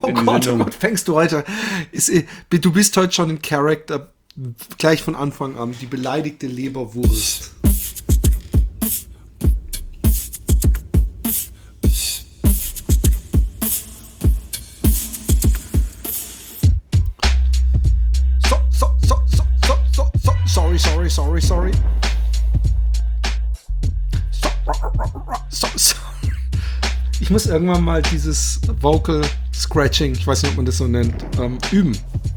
Oh Gott, fängst du heute. Du bist heute schon im Charakter, gleich von Anfang an, die beleidigte Leberwurst. Sorry. Ich muss irgendwann mal dieses Vocal Scratching, ich weiß nicht, ob man das so nennt, üben.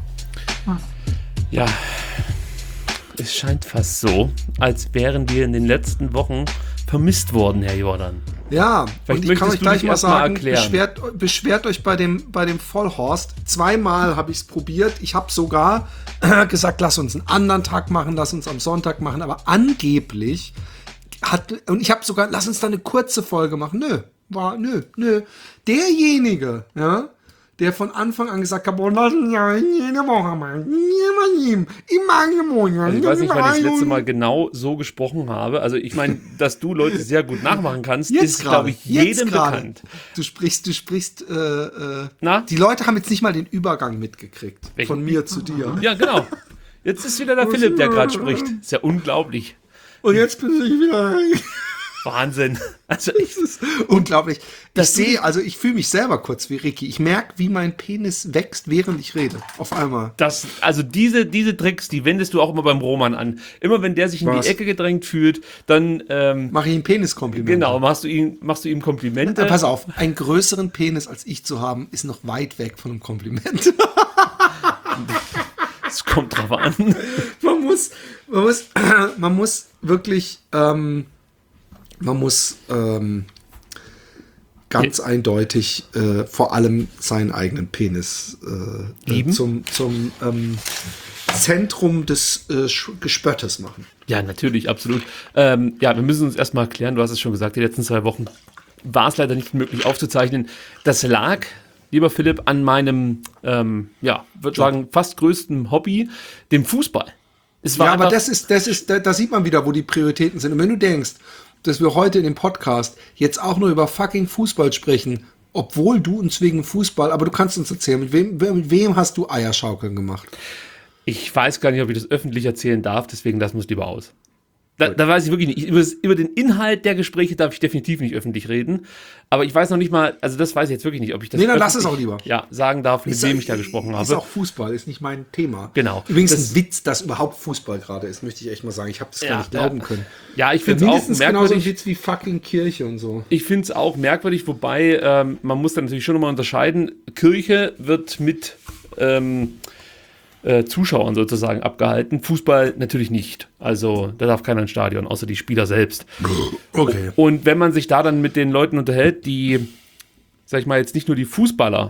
Ja, es scheint fast so, als wären wir in den letzten Wochen vermisst worden, Herr Jordan. Ja, vielleicht und ich kann euch gleich mal sagen, beschwert euch bei dem Vollhorst. Zweimal habe ich es probiert. Ich habe sogar gesagt, lass uns einen anderen Tag machen, lass uns am Sonntag machen. Aber angeblich und ich habe sogar, lass uns da eine kurze Folge machen. Nö. Derjenige, ja, der von Anfang an gesagt hat, lass uns ja jede Woche machen. Also ich weiß nicht, wann ich das letzte Mal genau so gesprochen habe. Also ich meine, dass du Leute sehr gut nachmachen kannst, ist, glaube ich, jedem bekannt. Du sprichst, die Leute haben jetzt nicht mal den Übergang mitgekriegt. Von mir zu dir. Ja, genau. Jetzt ist wieder der Philipp, der gerade spricht. Ist ja unglaublich. Und jetzt bin ich wieder... Wahnsinn. Also das ist unglaublich. Ich fühle mich selber kurz wie Ricky. Ich merke, wie mein Penis wächst, während ich rede. Auf einmal. Diese Tricks, die wendest du auch immer beim Roman an. Immer wenn der sich in die Ecke gedrängt fühlt, dann mache ich ihm Peniskomplimente. Genau, machst du ihm Komplimente. Pass auf, einen größeren Penis als ich zu haben, ist noch weit weg von einem Kompliment. Es kommt drauf an. Man muss wirklich ganz eindeutig vor allem seinen eigenen Penis zum Zentrum des Gespöttes machen. Ja, natürlich, absolut. Wir müssen uns erstmal klären, du hast es schon gesagt, die letzten 2 Wochen war es leider nicht möglich aufzuzeichnen. Das lag, lieber Philipp, an meinem, würde sagen, fast größten Hobby, dem Fußball. Aber da sieht man wieder, wo die Prioritäten sind. Und wenn du denkst, dass wir heute in dem Podcast jetzt auch nur über fucking Fußball sprechen, obwohl du uns wegen Fußball, aber du kannst uns erzählen, mit wem hast du Eierschaukeln gemacht? Ich weiß gar nicht, ob ich das öffentlich erzählen darf, deswegen lassen wir es lieber aus. Da weiß ich wirklich nicht. Über den Inhalt der Gespräche darf ich definitiv nicht öffentlich reden. Aber ich weiß noch nicht mal, also das weiß ich jetzt wirklich nicht, ob ich das dann lass es auch lieber. Ja, sagen darf, mit wem ich da gesprochen habe. Ist auch Fußball, ist nicht mein Thema. Genau. Übrigens ein Witz, dass überhaupt Fußball gerade ist, möchte ich echt mal sagen. Ich habe das gar nicht glauben können. Ja, ich finde es auch merkwürdig. Genauso ein Witz wie fucking Kirche und so. Ich finde es auch merkwürdig, wobei man muss da natürlich schon nochmal unterscheiden. Kirche wird mit Zuschauern sozusagen abgehalten. Fußball natürlich nicht. Also da darf keiner ins Stadion, außer die Spieler selbst. Okay. Und wenn man sich da dann mit den Leuten unterhält, die, sag ich mal, jetzt nicht nur die Fußballer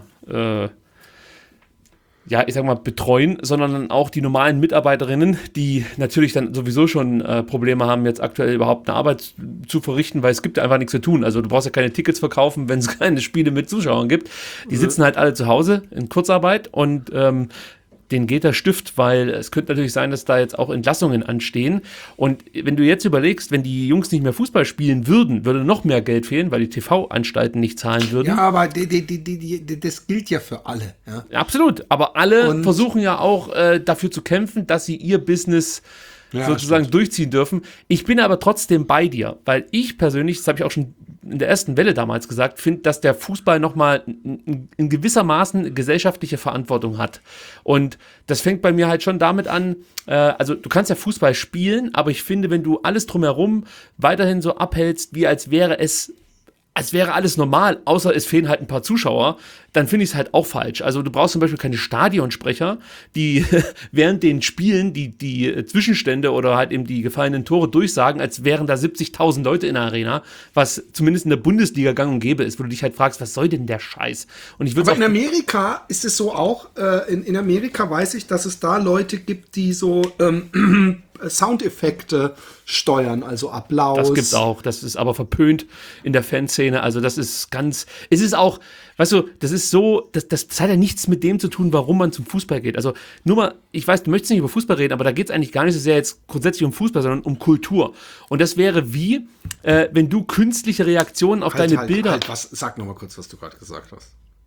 betreuen, sondern dann auch die normalen Mitarbeiterinnen, die natürlich dann sowieso schon Probleme haben, jetzt aktuell überhaupt eine Arbeit zu verrichten, weil es gibt ja einfach nichts zu tun. Also du brauchst ja keine Tickets verkaufen, wenn es keine Spiele mit Zuschauern gibt. Die sitzen halt alle zu Hause in Kurzarbeit und denen geht der Stift, weil es könnte natürlich sein, dass da jetzt auch Entlassungen anstehen. Und wenn du jetzt überlegst, wenn die Jungs nicht mehr Fußball spielen würden, würde noch mehr Geld fehlen, weil die TV-Anstalten nicht zahlen würden. Ja, aber das gilt ja für alle. Ja? Absolut, aber alle versuchen ja auch dafür zu kämpfen, dass sie ihr Business sozusagen durchziehen dürfen. Ich bin aber trotzdem bei dir, weil ich persönlich, das habe ich auch schon in der ersten Welle damals gesagt, finde, dass der Fußball nochmal in gewissermaßen gesellschaftliche Verantwortung hat. Und das fängt bei mir halt schon damit an, also du kannst ja Fußball spielen, aber ich finde, wenn du alles drumherum weiterhin so abhältst, wie als wäre alles normal, außer es fehlen halt ein paar Zuschauer, dann finde ich es halt auch falsch. Also du brauchst zum Beispiel keine Stadionsprecher, die während den Spielen die Zwischenstände oder halt eben die gefallenen Tore durchsagen, als wären da 70.000 Leute in der Arena, was zumindest in der Bundesliga gang und gäbe ist, wo du dich halt fragst, was soll denn der Scheiß? Und ich Aber in Amerika ist es so auch, in Amerika weiß ich, dass es da Leute gibt, die so Soundeffekte steuern, also Applaus. Das gibt's auch, das ist aber verpönt in der Fanszene, also das ist es ist auch, weißt du, das ist so, das hat ja nichts mit dem zu tun, warum man zum Fußball geht. Also nur mal, ich weiß, du möchtest nicht über Fußball reden, aber da geht's eigentlich gar nicht so sehr jetzt grundsätzlich um Fußball, sondern um Kultur. Und das wäre wie, wenn du künstliche Reaktionen auf deine Bilder... Sag nochmal kurz, was du gerade gesagt hast.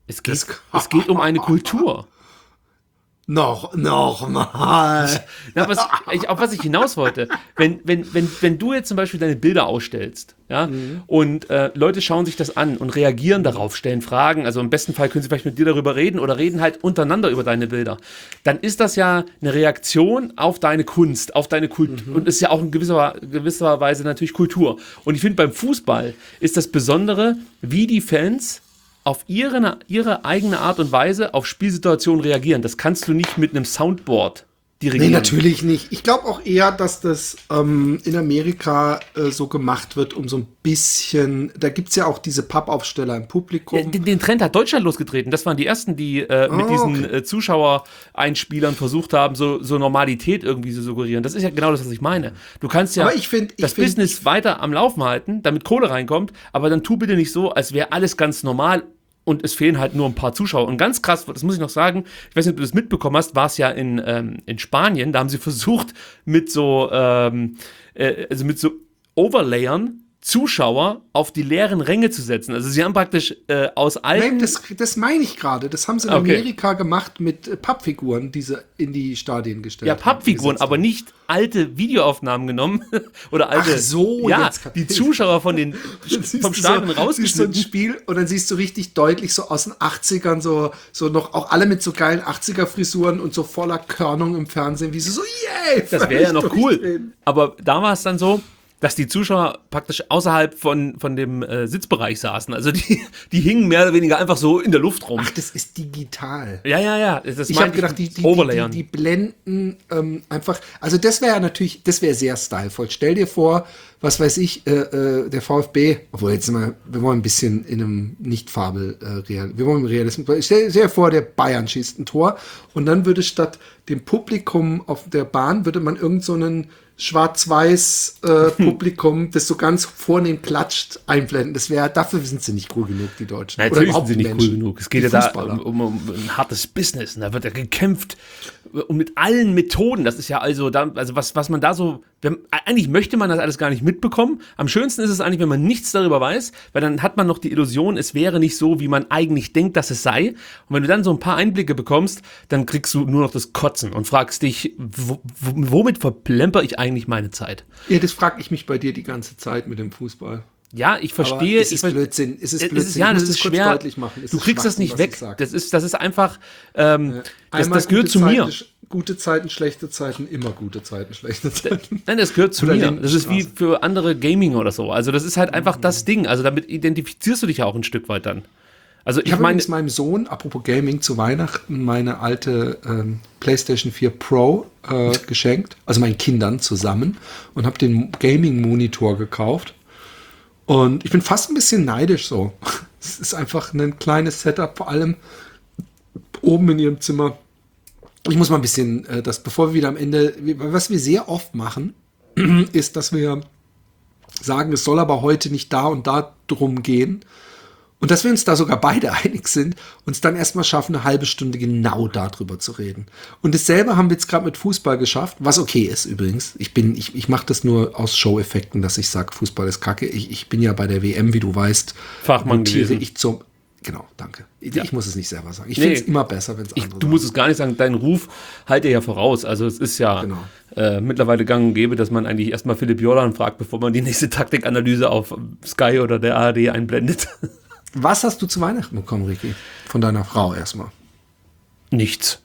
Es geht um eine Kultur. Noch mal. Na, auf was ich hinaus wollte, wenn du jetzt zum Beispiel deine Bilder ausstellst, ja, und Leute schauen sich das an und reagieren darauf, stellen Fragen, also im besten Fall können sie vielleicht mit dir darüber reden oder reden halt untereinander über deine Bilder, dann ist das ja eine Reaktion auf deine Kunst, auf deine Kultur und ist ja auch in gewisser Weise natürlich Kultur. Und ich finde, beim Fußball ist das Besondere, wie die Fans auf ihre eigene Art und Weise auf Spielsituationen reagieren. Das kannst du nicht mit einem Soundboard dirigieren. Nee, natürlich nicht. Ich glaube auch eher, dass das in Amerika so gemacht wird, um so ein bisschen, da gibt es ja auch diese Pappaufsteller im Publikum. Ja, den Trend hat Deutschland losgetreten. Das waren die ersten, die mit diesen Zuschauereinspielern versucht haben, so Normalität irgendwie zu suggerieren. Das ist ja genau das, was ich meine. Du kannst ja das Business weiter am Laufen halten, damit Kohle reinkommt, aber dann tu bitte nicht so, als wäre alles ganz normal. Und es fehlen halt nur ein paar Zuschauer. Und ganz krass, das muss ich noch sagen, ich weiß nicht, ob du das mitbekommen hast, war es ja in Spanien, da haben sie versucht, mit so Overlayern Zuschauer auf die leeren Ränge zu setzen. Also sie haben praktisch aus alten... Nein, das meine ich gerade. Das haben sie in Amerika gemacht mit Pappfiguren, die sie in die Stadien gestellt haben. Ja, Pappfiguren, aber nicht alte Videoaufnahmen genommen oder alte... Ach so, ja, die Zuschauer vom Stadion rausgeschnitten. So ein Spiel und dann siehst du richtig deutlich so aus den 80ern so noch auch alle mit so geilen 80er-Frisuren und so voller Körnung im Fernsehen, wie sie so, yay! Das wäre ja noch cool. Aber da war es dann so, dass die Zuschauer praktisch außerhalb von dem Sitzbereich saßen. Also die hingen mehr oder weniger einfach so in der Luft rum. Ach, das ist digital. Ja. Ich habe gedacht, die blenden einfach, also das wäre sehr stylevoll. Stell dir vor, was weiß ich, der VfB, obwohl jetzt mal, wir wollen ein bisschen in einem wir wollen im Realismus, stell dir vor, der Bayern schießt ein Tor und dann würde statt dem Publikum auf der Bahn, würde man irgend so einen schwarz-weiß Publikum, das so ganz vornehm klatscht, einblenden. Dafür sind sie nicht cool genug, die Deutschen. Nein, natürlich sind sie nicht cool genug. Es geht ja da um ein hartes Business. Und da wird ja gekämpft und mit allen Methoden. Das ist ja also was man da so, eigentlich möchte man das alles gar nicht mitbekommen. Am schönsten ist es eigentlich, wenn man nichts darüber weiß, weil dann hat man noch die Illusion, es wäre nicht so, wie man eigentlich denkt, dass es sei. Und wenn du dann so ein paar Einblicke bekommst, dann kriegst du nur noch das Kotzen und fragst dich, womit verplemper ich eigentlich meine Zeit? Ja, das frage ich mich bei dir die ganze Zeit mit dem Fußball. Ja, ich verstehe. Es ist Blödsinn. Es ist schwer. Deutlich machen. Du kriegst das nicht weg. Das ist einfach, das gehört zu mir. Gute Zeiten, schlechte Zeiten, immer gute Zeiten, schlechte Zeiten. Nein, das gehört zu mir. Das ist wie für andere Gaming oder so. Also das ist halt einfach das Ding. Also damit identifizierst du dich ja auch ein Stück weit dann. Also ich habe meinem Sohn, apropos Gaming, zu Weihnachten meine alte PlayStation 4 Pro geschenkt. Also meinen Kindern zusammen. Und habe den Gaming-Monitor gekauft. Und ich bin fast ein bisschen neidisch so. Es ist einfach ein kleines Setup, vor allem oben in ihrem Zimmer. Ich muss mal ein bisschen, bevor wir wieder am Ende, was wir sehr oft machen, ist, dass wir sagen, es soll aber heute nicht da und da drum gehen. Und dass wir uns da sogar beide einig sind, uns dann erstmal schaffen, eine halbe Stunde genau darüber zu reden. Und dasselbe haben wir jetzt gerade mit Fußball geschafft, was okay ist übrigens. Ich mache das nur aus Show-Effekten, dass ich sage, Fußball ist kacke. Ich bin ja bei der WM, wie du weißt, Fachmann gewesen. Genau, danke. Ich muss es nicht selber sagen. Ich finde es immer besser, wenn es andere sagen. Du musst es gar nicht sagen. Dein Ruf halt dir ja voraus. Also es ist ja mittlerweile gang und gäbe, dass man eigentlich erstmal Philipp Jordan fragt, bevor man die nächste Taktikanalyse auf Sky oder der ARD einblendet. Was hast du zu Weihnachten bekommen, Ricky? Von deiner Frau erstmal. Nichts.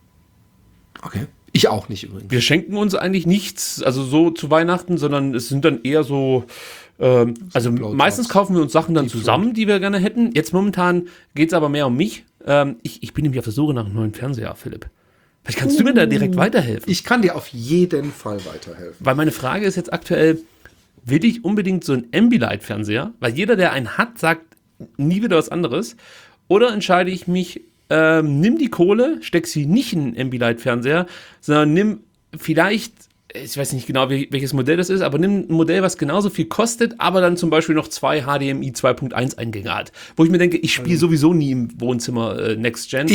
Okay. Ich auch nicht übrigens. Wir schenken uns eigentlich nichts, also so zu Weihnachten, sondern es sind dann eher so, also meistens kaufen wir uns Sachen dann zusammen, die wir gerne hätten. Jetzt momentan geht es aber mehr um mich. Ich bin nämlich auf der Suche nach einem neuen Fernseher, Philipp. Vielleicht kannst du mir da direkt weiterhelfen. Ich kann dir auf jeden Fall weiterhelfen. Weil meine Frage ist jetzt aktuell, will ich unbedingt so einen Ambilight-Fernseher? Weil jeder, der einen hat, sagt nie wieder was anderes. Oder entscheide ich mich, nimm die Kohle, steck sie nicht in einen Ambilight-Fernseher, sondern nimm vielleicht, ich weiß nicht genau, welches Modell das ist, aber nimm ein Modell, was genauso viel kostet, aber dann zum Beispiel noch 2 HDMI 2.1 Eingänge hat. Wo ich mir denke, ich spiele sowieso nie im Wohnzimmer Next Gen.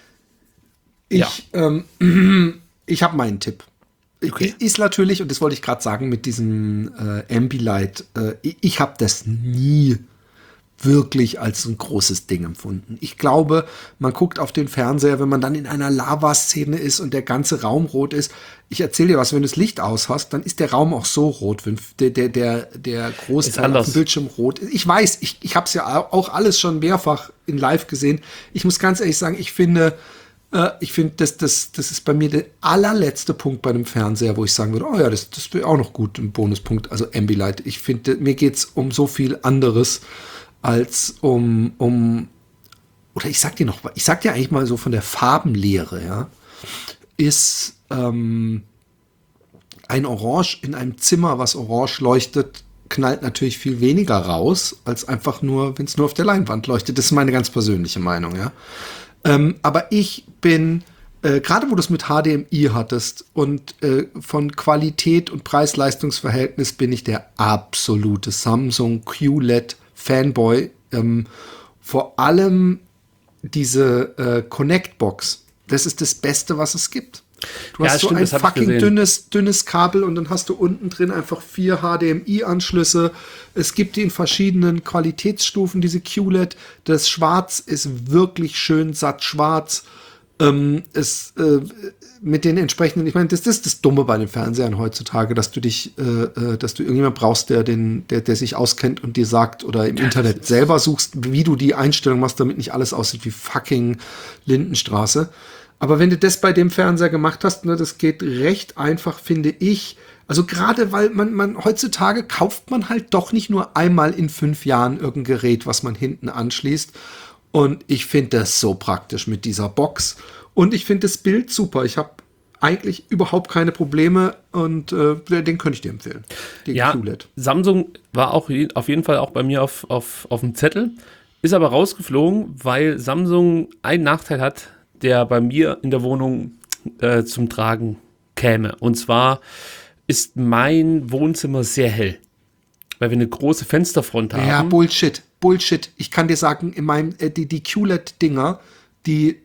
Ich habe meinen Tipp. Okay. Ist natürlich, und das wollte ich gerade sagen, mit diesem Ambilight, ich habe das nie wirklich als ein großes Ding empfunden. Ich glaube, man guckt auf den Fernseher, wenn man dann in einer Lavaszene ist und der ganze Raum rot ist. Ich erzähle dir was, wenn du das Licht aus hast, dann ist der Raum auch so rot, wenn der Großteil auf dem Bildschirm rot ist. Ich weiß, ich habe es ja auch alles schon mehrfach in live gesehen. Ich muss ganz ehrlich sagen, ich finde, das ist bei mir der allerletzte Punkt bei einem Fernseher, wo ich sagen würde, oh ja, das wäre auch noch gut, ein Bonuspunkt, also Ambilight. Ich finde, mir geht's um so viel anderes als oder ich sag dir eigentlich mal so von der Farbenlehre, ja, ist ein Orange in einem Zimmer, was orange leuchtet, knallt natürlich viel weniger raus, als einfach nur, wenn es nur auf der Leinwand leuchtet. Das ist meine ganz persönliche Meinung, ja. Aber ich bin, gerade wo du es mit HDMI hattest und von Qualität und Preis-Leistungs-Verhältnis bin ich der absolute Samsung QLED-Fanboy. Vor allem diese Connect-Box, das ist das Beste, was es gibt. Du hast so ein fucking dünnes Kabel und dann hast du unten drin einfach 4 HDMI-Anschlüsse. Es gibt die in verschiedenen Qualitätsstufen, diese QLED. Das Schwarz ist wirklich schön satt schwarz. Mit den entsprechenden, ich meine, das ist das Dumme bei den Fernsehern heutzutage, dass du irgendjemand brauchst, der sich auskennt und dir sagt oder im Internet selber suchst, wie du die Einstellung machst, damit nicht alles aussieht wie fucking Lindenstraße. Aber wenn du das bei dem Fernseher gemacht hast, ne, das geht recht einfach, finde ich. Also gerade, weil man heutzutage kauft man halt doch nicht nur einmal in 5 Jahren irgendein Gerät, was man hinten anschließt. Und ich finde das so praktisch mit dieser Box. Und ich finde das Bild super. Ich habe eigentlich überhaupt keine Probleme und den könnte ich dir empfehlen. Den QLED. Samsung war auch auf jeden Fall auch bei mir auf dem Zettel, ist aber rausgeflogen, weil Samsung einen Nachteil hat, der bei mir in der Wohnung zum Tragen käme. Und zwar ist mein Wohnzimmer sehr hell, weil wir eine große Fensterfront haben. Ja, Bullshit. Ich kann dir sagen, in meinem die QLED-Dinger, ich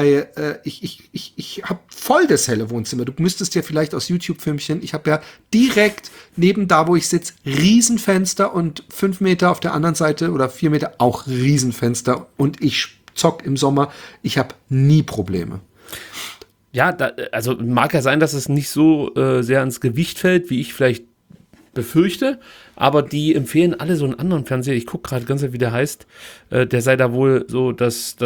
habe voll das helle Wohnzimmer. Du müsstest ja vielleicht aus YouTube-Filmchen, ich habe ja direkt neben da, wo ich sitze, Riesenfenster und 5 Meter auf der anderen Seite oder 4 Meter auch Riesenfenster und ich zock im Sommer. Ich habe nie Probleme. Ja, also mag ja sein, dass es nicht so sehr ans Gewicht fällt, wie ich vielleicht befürchte, aber die empfehlen alle so einen anderen Fernseher. Ich gucke gerade ganz, wie der heißt. Der sei da wohl so das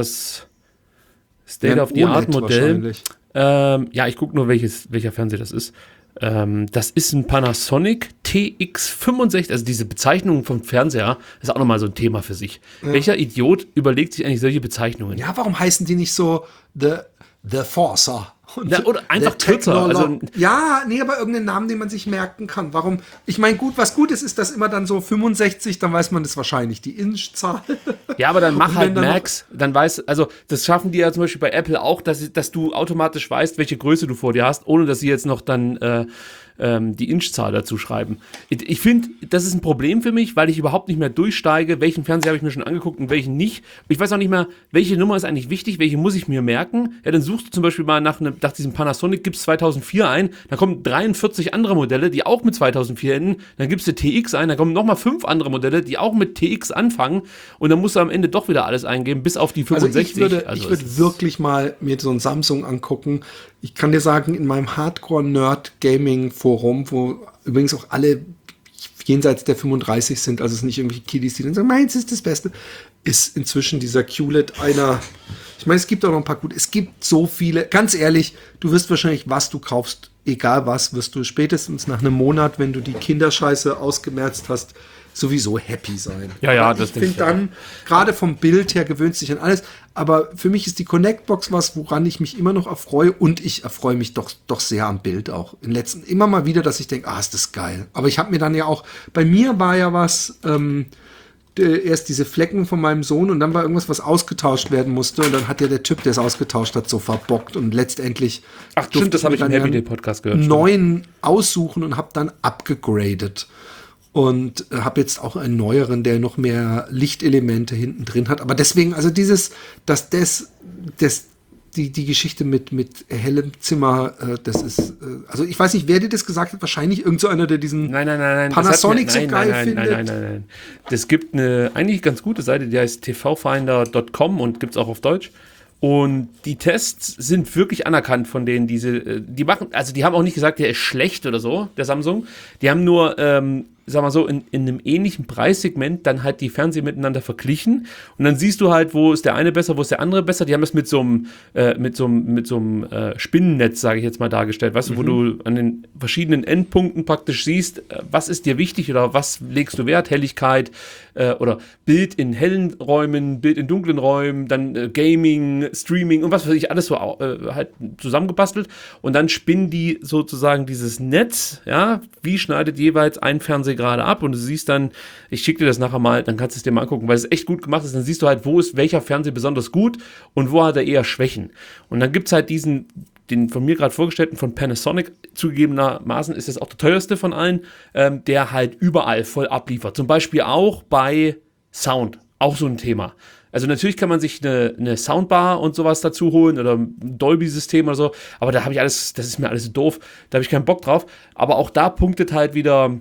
State-of-the-Art-Modell. Ich gucke nur, welcher Fernseher das ist. Das ist ein Panasonic TX65, also diese Bezeichnung vom Fernseher ist auch nochmal so ein Thema für sich. Ja. Welcher Idiot überlegt sich eigentlich solche Bezeichnungen? Ja, warum heißen die nicht so The Forcer? Oder einfach kürzer. Also, aber irgendeinen Namen, den man sich merken kann. Warum? Ich meine, was gut ist, dass immer dann so 65, dann weiß man das wahrscheinlich, die Inchzahl. Ja, aber dann mach halt Max, dann also das schaffen die ja zum Beispiel bei Apple auch, dass du automatisch weißt, welche Größe du vor dir hast, ohne dass sie jetzt noch dann die Inchzahl dazu schreiben. Ich finde, das ist ein Problem für mich, weil ich überhaupt nicht mehr durchsteige, welchen Fernseher habe ich mir schon angeguckt und welchen nicht. Ich weiß auch nicht mehr, welche Nummer ist eigentlich wichtig, welche muss ich mir merken. Ja, dann suchst du zum Beispiel mal nach diesem Panasonic, gibst 2004 ein, dann kommen 43 andere Modelle, die auch mit 2004 enden, dann gibst du TX ein, dann kommen nochmal 5 andere Modelle, die auch mit TX anfangen und dann musst du am Ende doch wieder alles eingeben, bis auf die 65. Ich würde wirklich mal mir so ein Samsung angucken. Ich kann dir sagen, in meinem Hardcore-Nerd-Gaming-Forum, wo übrigens auch alle jenseits der 35 sind, also es sind nicht irgendwelche Kiddies, die dann sagen, meins ist das Beste, ist inzwischen dieser QLED einer. Ich meine, es gibt auch noch ein paar gute. Es gibt so viele. Ganz ehrlich, du wirst wahrscheinlich, was du kaufst, egal was, wirst du spätestens nach einem Monat, wenn du die Kinderscheiße ausgemerzt hast, sowieso happy sein. Ja, das ich finde dann, gerade vom Bild her gewöhnt sich an alles, aber für mich ist die Connect-Box was, woran ich mich immer noch erfreue und ich erfreue mich doch sehr am Bild auch. Immer mal wieder, dass ich denke, ist das geil. Aber ich habe mir dann ja auch, bei mir war ja was, erst diese Flecken von meinem Sohn und dann war irgendwas, was ausgetauscht werden musste und dann hat ja der Typ, der es ausgetauscht hat, so verbockt und letztendlich stimmt, das habe ich im Happy Podcast gehört. Neuen aussuchen und habe dann abgegradet. Und habe jetzt auch einen neueren, der noch diese die Geschichte mit hellem Zimmer, das ist, also ich weiß nicht, wer dir das gesagt hat, wahrscheinlich irgend so einer, der diesen nein, Panasonic so geil findet. Nein. Das gibt eine eigentlich ganz gute Seite, die heißt tvfinder.com und gibt's auch auf Deutsch. Und die Tests sind wirklich anerkannt von denen, die machen, also die haben auch nicht gesagt, der ist schlecht oder so, der Samsung. Die haben nur, sag mal so, in einem ähnlichen Preissegment dann halt die Fernseher miteinander verglichen. Und dann siehst du halt, wo ist der eine besser, wo ist der andere besser. Die haben das mit so einem Spinnennetz, sage ich jetzt mal, dargestellt, weißt du, wo du an den verschiedenen Endpunkten praktisch siehst, was ist dir wichtig oder was legst du Wert, Helligkeit oder Bild in hellen Räumen, Bild in dunklen Räumen, dann Gaming, Streaming und was weiß ich, alles so halt zusammengebastelt. Und dann spinnen die sozusagen dieses Netz, ja, wie schneidet jeweils ein Fernseher gerade ab und du siehst dann, ich schicke dir das nachher mal, dann kannst du es dir mal angucken, weil es echt gut gemacht ist, dann siehst du halt, wo ist welcher Fernseher besonders gut und wo hat er eher Schwächen. Und dann gibt es halt den von mir gerade vorgestellten von Panasonic, zugegebenermaßen ist das auch der teuerste von allen, der halt überall voll abliefert. Zum Beispiel auch bei Sound, auch so ein Thema. Also natürlich kann man sich eine Soundbar und sowas dazu holen oder ein Dolby-System oder so, aber da habe ich alles, das ist mir alles so doof, da habe ich keinen Bock drauf. Aber auch da punktet halt wieder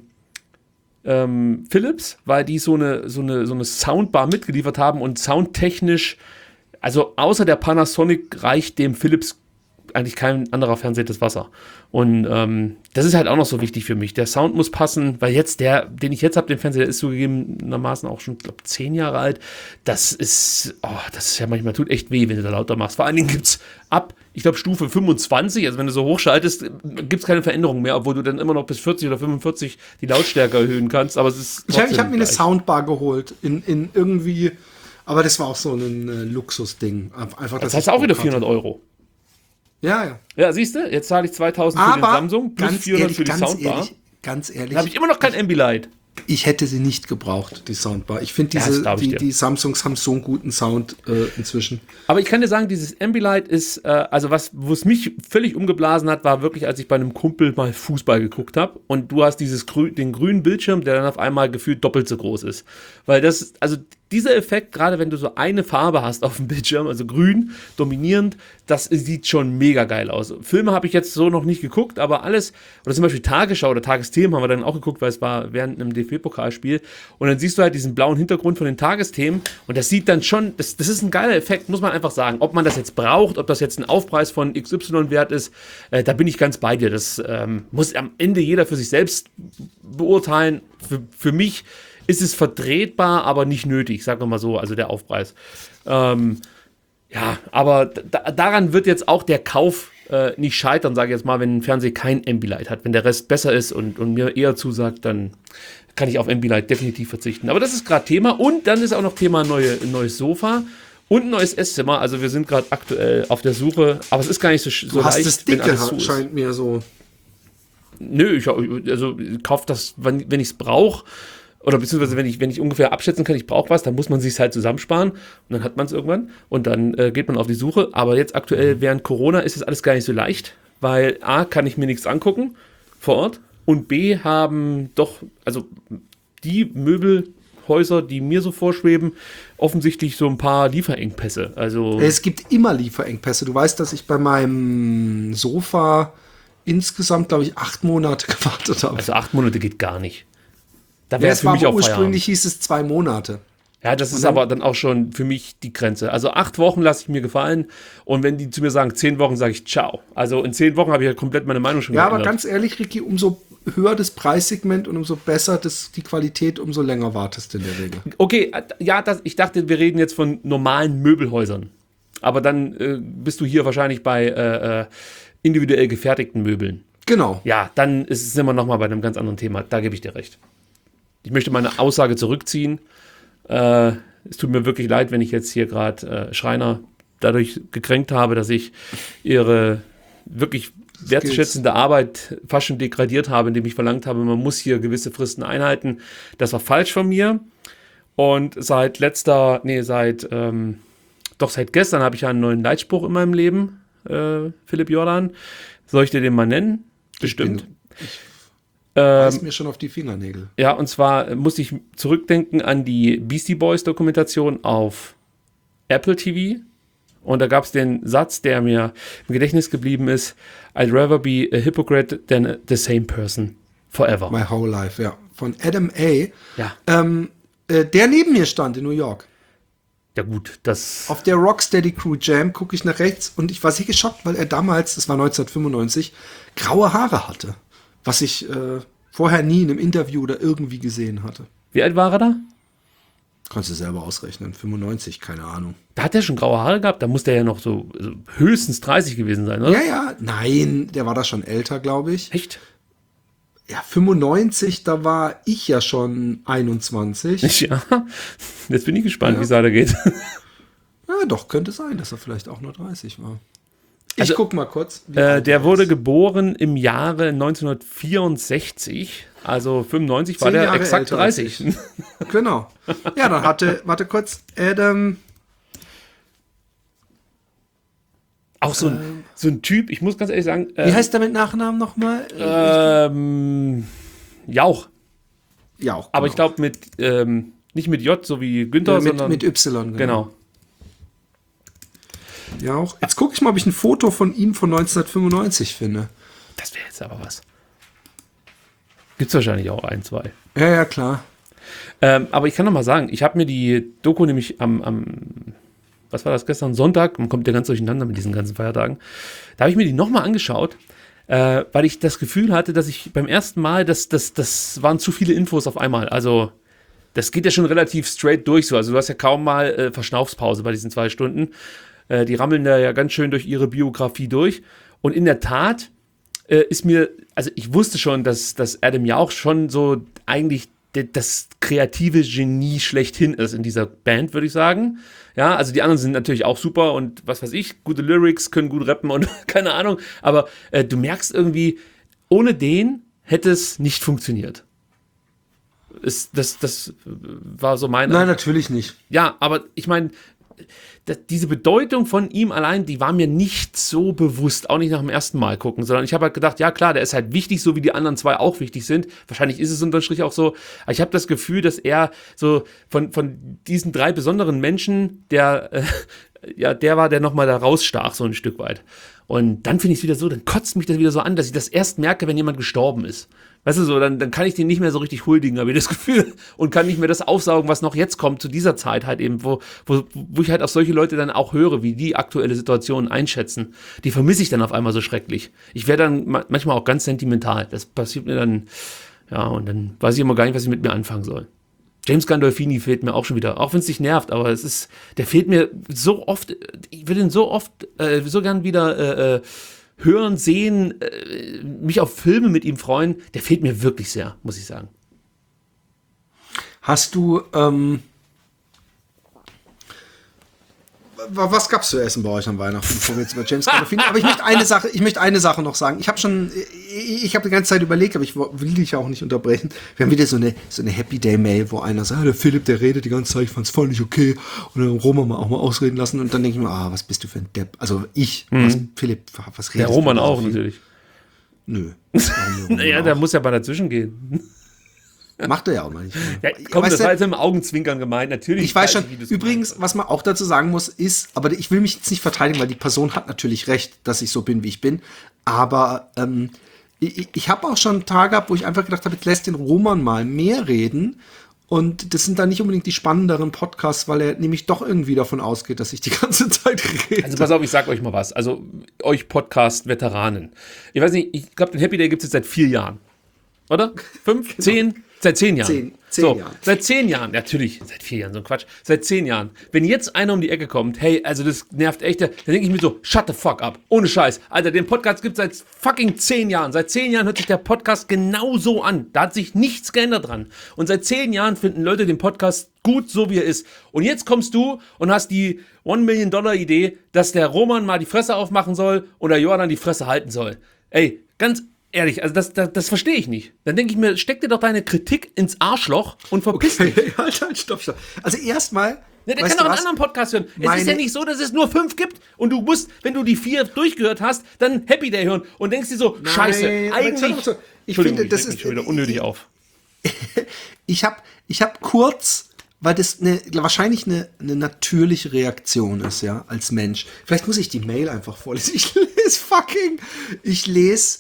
Philips, weil die so eine Soundbar mitgeliefert haben und soundtechnisch, also außer der Panasonic reicht dem Philips eigentlich kein anderer Fernseher das Wasser. Und das ist halt auch noch so wichtig für mich. Der Sound muss passen, weil jetzt den ich jetzt habe, den Fernseher, der ist zugegebenermaßen auch schon, glaube 10 Jahre alt. Das ist ja manchmal, tut echt weh, wenn du da lauter machst. Vor allen Dingen gibt es ab, ich glaube, Stufe 25, also wenn du so hochschaltest, gibt es keine Veränderung mehr, obwohl du dann immer noch bis 40 oder 45 die Lautstärke erhöhen kannst. Aber es ist ich hab mir eine Soundbar geholt, in irgendwie, aber das war auch so ein Luxusding. Einfach, das heißt auch wieder 400 Euro. Ja. Ja, siehst du, jetzt zahle ich 2000 für den Samsung plus 400 für die Soundbar. Ganz ehrlich. Da habe ich immer noch kein Ambilight. Ich hätte sie nicht gebraucht, die Soundbar. Ich finde, die Samsungs haben so einen guten Sound inzwischen. Aber ich kann dir sagen, dieses Ambilight ist, wo es mich völlig umgeblasen hat, war wirklich, als ich bei einem Kumpel mal Fußball geguckt habe und du hast den grünen Bildschirm, der dann auf einmal gefühlt doppelt so groß ist. Weil dieser Effekt, gerade wenn du so eine Farbe hast auf dem Bildschirm, also grün, dominierend, das sieht schon mega geil aus. Filme habe ich jetzt so noch nicht geguckt, aber alles, oder zum Beispiel Tagesschau oder Tagesthemen haben wir dann auch geguckt, weil es war während einem DFB-Pokalspiel und dann siehst du halt diesen blauen Hintergrund von den Tagesthemen und das sieht dann schon, das ist ein geiler Effekt, muss man einfach sagen. Ob man das jetzt braucht, ob das jetzt ein Aufpreis von XY wert ist, da bin ich ganz bei dir. Das muss am Ende jeder für sich selbst beurteilen. Für mich ist es vertretbar, aber nicht nötig, sagen wir mal so, also der Aufpreis. Ja, aber daran wird jetzt auch der Kauf nicht scheitern, sage ich jetzt mal, wenn ein Fernseher kein Ambilight hat. Wenn der Rest besser ist und mir eher zusagt, dann kann ich auf Ambilight definitiv verzichten. Aber das ist gerade Thema. Und dann ist auch noch Thema ein neues Sofa und ein neues Esszimmer. Also wir sind gerade aktuell auf der Suche, aber es ist gar nicht so leicht. Du hast das dicke, scheint mir so. Nö, ich kaufe das, wenn ich es brauche. Oder beziehungsweise, wenn ich ungefähr abschätzen kann, ich brauche was, dann muss man sich halt zusammensparen und dann hat man es irgendwann und dann geht man auf die Suche. Aber jetzt aktuell während Corona ist es alles gar nicht so leicht, weil A, kann ich mir nichts angucken vor Ort und B, haben doch, also die Möbelhäuser, die mir so vorschweben, offensichtlich so ein paar Lieferengpässe. Also es gibt immer Lieferengpässe. Du weißt, dass ich bei meinem Sofa insgesamt, glaube ich, 8 Monate gewartet habe. Also 8 Monate geht gar nicht. Da wäre es für mich auch ursprünglich hieß es 2 Monate. Ja, das ist aber dann auch schon für mich die Grenze. Also 8 Wochen lasse ich mir gefallen und wenn die zu mir sagen 10 Wochen, sage ich ciao. Also in 10 Wochen habe ich ja komplett meine Meinung schon geändert. Aber ganz ehrlich, Ricky, umso höher das Preissegment und umso besser die Qualität, umso länger wartest du in der Regel. Okay, ja, ich dachte, wir reden jetzt von normalen Möbelhäusern. Aber dann bist du hier wahrscheinlich bei individuell gefertigten Möbeln. Genau. Ja, dann sind wir nochmal bei einem ganz anderen Thema. Da gebe ich dir recht. Ich möchte meine Aussage zurückziehen. Es tut mir wirklich leid, wenn ich jetzt hier gerade Schreiner dadurch gekränkt habe, dass ich ihre wirklich wertschätzende Arbeit fast schon degradiert habe, indem ich verlangt habe, man muss hier gewisse Fristen einhalten. Das war falsch von mir. Und seit gestern habe ich einen neuen Leitspruch in meinem Leben, Philipp Jordan. Soll ich dir den mal nennen? Bestimmt. Ich weiß mir schon auf die Fingernägel. Ja, und zwar musste ich zurückdenken an die Beastie Boys Dokumentation auf Apple TV Und da gab es den Satz, der mir im Gedächtnis geblieben ist: I'd rather be a hypocrite than the same person forever. My whole life, ja. Von Adam A. Ja. Der neben mir stand in New York. Ja gut, das... Auf der Rocksteady Crew Jam gucke ich nach rechts und ich war sehr geschockt, weil er damals, das war 1995, graue Haare hatte. Was ich vorher nie in einem Interview oder irgendwie gesehen hatte. Wie alt war er da? Kannst du selber ausrechnen. 95, keine Ahnung. Da hat er schon graue Haare gehabt? Da muss der ja noch so höchstens 30 gewesen sein, oder? Ja, nein, der war da schon älter, glaube ich. Echt? Ja, 95, da war ich ja schon 21. Ja, jetzt bin ich gespannt, wie es weitergeht. Ja, doch, könnte sein, dass er vielleicht auch nur 30 war. Also, ich guck mal kurz. Der wurde geboren im Jahre 1964, also 95 war der exakt 30. Genau. Ja, dann warte kurz, Adam. Auch so ein Typ, ich muss ganz ehrlich sagen. Wie heißt der mit Nachnamen nochmal? Jauch. Jauch. Aber genau. Ich glaube nicht mit J, so wie Günther, sondern mit Y. Genau. Jauch. Jetzt gucke ich mal, ob ich ein Foto von ihm von 1995 finde. Das wäre jetzt aber was. Gibt's wahrscheinlich auch 1, 2. Ja, klar. Aber ich kann noch mal sagen, ich habe mir die Doku nämlich am was war das gestern? Sonntag, man kommt ja ganz durcheinander mit diesen ganzen Feiertagen. Da habe ich mir die nochmal angeschaut, weil ich das Gefühl hatte, dass ich beim ersten Mal, das waren zu viele Infos auf einmal. Also, das geht ja schon relativ straight durch so. Also, du hast ja kaum mal Verschnaufspause bei diesen 2 Stunden. Die rammeln da ja ganz schön durch ihre Biografie durch. Und in der Tat ist mir, also ich wusste schon, dass Adam Jauch schon so eigentlich das kreative Genie schlechthin ist in dieser Band, würde ich sagen. Ja, also die anderen sind natürlich auch super und was weiß ich, gute Lyrics, können gut rappen und keine Ahnung, aber du merkst irgendwie, ohne den hätte es nicht funktioniert. Das war so mein... Nein, natürlich nicht. Ja, aber ich meine, diese Bedeutung von ihm allein, die war mir nicht so bewusst, auch nicht nach dem ersten Mal gucken, sondern ich habe halt gedacht, ja klar, der ist halt wichtig, so wie die anderen 2 auch wichtig sind. Wahrscheinlich ist es unterm Strich auch so, aber ich habe das Gefühl, dass er so von diesen 3 besonderen Menschen, der war, der nochmal da rausstach, so ein Stück weit. Und dann finde ich es wieder so, dann kotzt mich das wieder so an, dass ich das erst merke, wenn jemand gestorben ist. Weißt du so, dann kann ich den nicht mehr so richtig huldigen, habe ich das Gefühl, und kann nicht mehr das aufsaugen, was noch jetzt kommt, zu dieser Zeit halt eben, wo ich halt auf solche Leute dann auch höre, wie die aktuelle Situation einschätzen. Die vermisse ich dann auf einmal so schrecklich. Ich werde dann manchmal auch ganz sentimental. Das passiert mir dann, ja, und dann weiß ich immer gar nicht, was ich mit mir anfangen soll. James Gandolfini fehlt mir auch schon wieder, auch wenn es dich nervt, aber der fehlt mir so oft, ich will ihn so gern wieder hören, sehen, mich auf Filme mit ihm freuen, der fehlt mir wirklich sehr, muss ich sagen. Hast du, was gab's zu essen bei euch an Weihnachten? Bevor wir jetzt über James Gandolfini, aber ich möchte eine Sache noch sagen. Ich habe die ganze Zeit überlegt, aber ich will dich ja auch nicht unterbrechen. Wir haben wieder so eine Happy Day Mail, wo einer sagt, der Philipp, der redet die ganze Zeit, ich fand's voll nicht okay. Und dann Roman auch mal ausreden lassen und dann denke ich mir, was bist du für ein Depp? Also Philipp, was redest du? Der Roman auch natürlich. Nö. Naja, der muss ja mal dazwischen gehen. Macht er ja auch mal nicht. Ja, komm, das war jetzt im Augenzwinkern gemeint, natürlich. Ich weiß schon, übrigens, was man auch dazu sagen muss, ist, aber ich will mich jetzt nicht verteidigen, weil die Person hat natürlich recht, dass ich so bin, wie ich bin, aber ich habe auch schon Tage gehabt, wo ich einfach gedacht habe, jetzt lässt den Roman mal mehr reden und das sind dann nicht unbedingt die spannenderen Podcasts, weil er nämlich doch irgendwie davon ausgeht, dass ich die ganze Zeit rede. Also pass auf, ich sag euch mal was, also euch Podcast-Veteranen. Ich weiß nicht, ich glaube, den Happy Day gibt es jetzt seit 4 Jahren. Oder? 5? Genau. 10? Seit 10 Jahren. 10 Jahren. Seit 10 Jahren, natürlich, seit 4 Jahren, so ein Quatsch. Seit 10 Jahren. Wenn jetzt einer um die Ecke kommt, hey, also das nervt echt, dann denke ich mir so, shut the fuck up. Ohne Scheiß. Alter, den Podcast gibt es seit fucking 10 Jahren. Seit 10 Jahren hört sich der Podcast genau so an. Da hat sich nichts geändert dran. Und seit 10 Jahren finden Leute den Podcast gut, so wie er ist. Und jetzt kommst du und hast die $1-Million-Idee, dass der Roman mal die Fresse aufmachen soll und der Jordan die Fresse halten soll. Ey, ganz ehrlich, also das verstehe ich nicht. Dann denke ich mir, steck dir doch deine Kritik ins Arschloch und verpiss dich. Halt, stopp. Also erstmal, der kann doch einen anderen Podcast hören. Es ist ja nicht so, dass es nur 5 gibt und du musst, wenn du die 4 durchgehört hast, dann Happy Day hören und denkst dir so, scheiße, eigentlich... Ich finde, das ist schon wieder unnötig auf. Ich hab kurz weil das wahrscheinlich eine natürliche Reaktion ist, ja, als Mensch. Vielleicht muss ich die Mail einfach vorlesen. Ich lese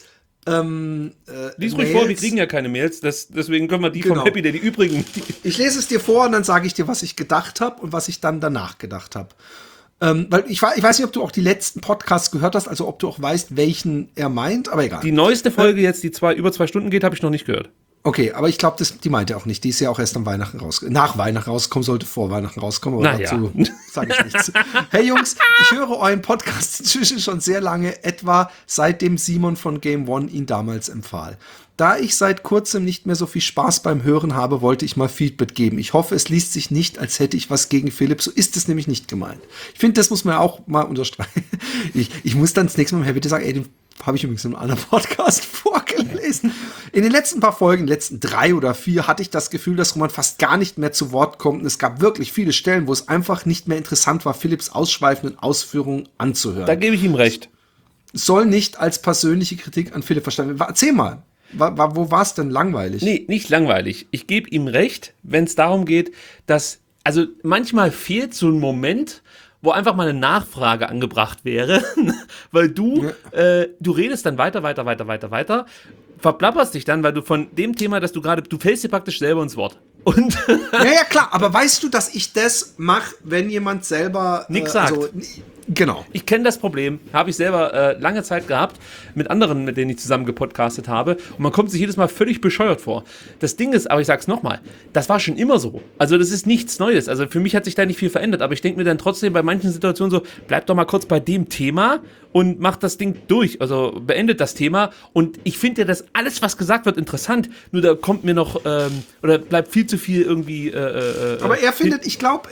Lies ruhig vor, wir kriegen ja keine Mails, deswegen können wir die vom Happy Day, die übrigen. Ich lese es dir vor und dann sage ich dir, was ich gedacht habe und was ich dann danach gedacht habe. Weil ich weiß nicht, ob du auch die letzten Podcasts gehört hast, also ob du auch weißt, welchen er meint, aber egal. Die neueste Folge jetzt, die über 2 Stunden geht, habe ich noch nicht gehört. Okay, aber ich glaube, die meint er auch nicht. Die ist ja auch erst am Weihnachten nach Weihnachten rauskommen, sollte vor Weihnachten rauskommen. Aber dazu sage ich nichts. Hey Jungs, ich höre euren Podcast inzwischen schon sehr lange, etwa seitdem Simon von Game One ihn damals empfahl. Da ich seit kurzem nicht mehr so viel Spaß beim Hören habe, wollte ich mal Feedback geben. Ich hoffe, es liest sich nicht, als hätte ich was gegen Philipp. So ist es nämlich nicht gemeint. Ich finde, das muss man auch mal unterstreichen. Ich muss dann das nächste Mal bitte sagen, den habe ich übrigens in einem anderen Podcast vorgelesen. In den letzten paar Folgen, in den letzten 3 oder 4, hatte ich das Gefühl, dass Roman fast gar nicht mehr zu Wort kommt. Und es gab wirklich viele Stellen, wo es einfach nicht mehr interessant war, Philipps ausschweifenden Ausführungen anzuhören. Da gebe ich ihm recht. Soll nicht als persönliche Kritik an Philipp verstanden werden. Erzähl mal. Wo war es denn langweilig? Nee, nicht langweilig. Ich gebe ihm recht, wenn es darum geht, dass, also manchmal fehlt so ein Moment, wo einfach mal eine Nachfrage angebracht wäre, weil du redest dann weiter, verplapperst dich dann, weil du von dem Thema, das du fällst dir praktisch selber ins Wort. Und ja, klar, aber weißt du, dass ich das mache, wenn jemand selber nichts sagt? Genau. Ich kenne das Problem, habe ich selber lange Zeit gehabt, mit anderen, mit denen ich zusammen gepodcastet habe, und man kommt sich jedes Mal völlig bescheuert vor. Das Ding ist, aber ich sag's nochmal, das war schon immer so. Also das ist nichts Neues. Also für mich hat sich da nicht viel verändert, aber ich denke mir dann trotzdem bei manchen Situationen so, bleib doch mal kurz bei dem Thema und mach das Ding durch, also beendet das Thema. Und ich finde ja, dass alles, was gesagt wird, interessant, nur da kommt mir noch, oder bleibt viel zu viel irgendwie. Aber er findet, ich glaube,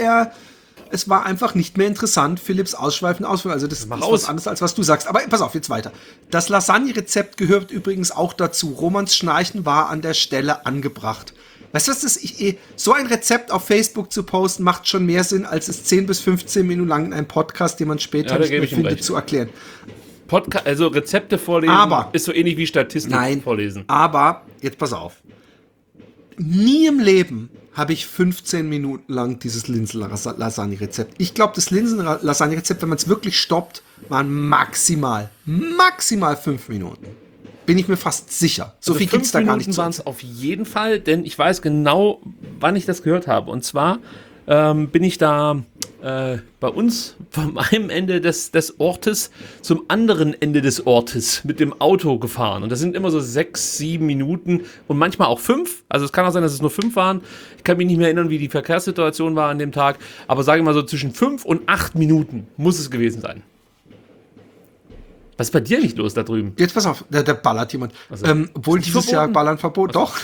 es war einfach nicht mehr interessant, Philipps ausschweifende Ausführungen. Also das ist was anderes, als was du sagst. Aber pass auf, jetzt weiter. Das Lasagne-Rezept gehört übrigens auch dazu. Romans Schnarchen war an der Stelle angebracht. Weißt du, was das ist? So ein Rezept auf Facebook zu posten, macht schon mehr Sinn, als es 10 bis 15 Minuten lang in einem Podcast, den man später nicht mehr findet, zu erklären. Also Rezepte vorlesen ist so ähnlich wie Statistiken vorlesen. Aber, jetzt pass auf. Nie im Leben habe ich 15 Minuten lang dieses Linsen-Lasagne-Rezept. Ich glaube, das Linsen-Lasagne-Rezept, wenn man es wirklich stoppt, waren maximal 5 Minuten. Bin ich mir fast sicher. So viel gibt es da gar nicht. 5 Minuten waren es auf jeden Fall, denn ich weiß genau, wann ich das gehört habe. Und zwar bin ich da bei uns von einem Ende des Ortes zum anderen Ende des Ortes mit dem Auto gefahren. Und das sind immer so 6, 7 Minuten und manchmal auch 5. Also es kann auch sein, dass es nur 5 waren. Ich kann mich nicht mehr erinnern, wie die Verkehrssituation war an dem Tag. Aber sage ich mal so, zwischen 5 und 8 Minuten muss es gewesen sein. Was ist bei dir nicht los da drüben? Jetzt pass auf, da ballert jemand. Also, obwohl dieses Jahr Ballern verboten. Doch.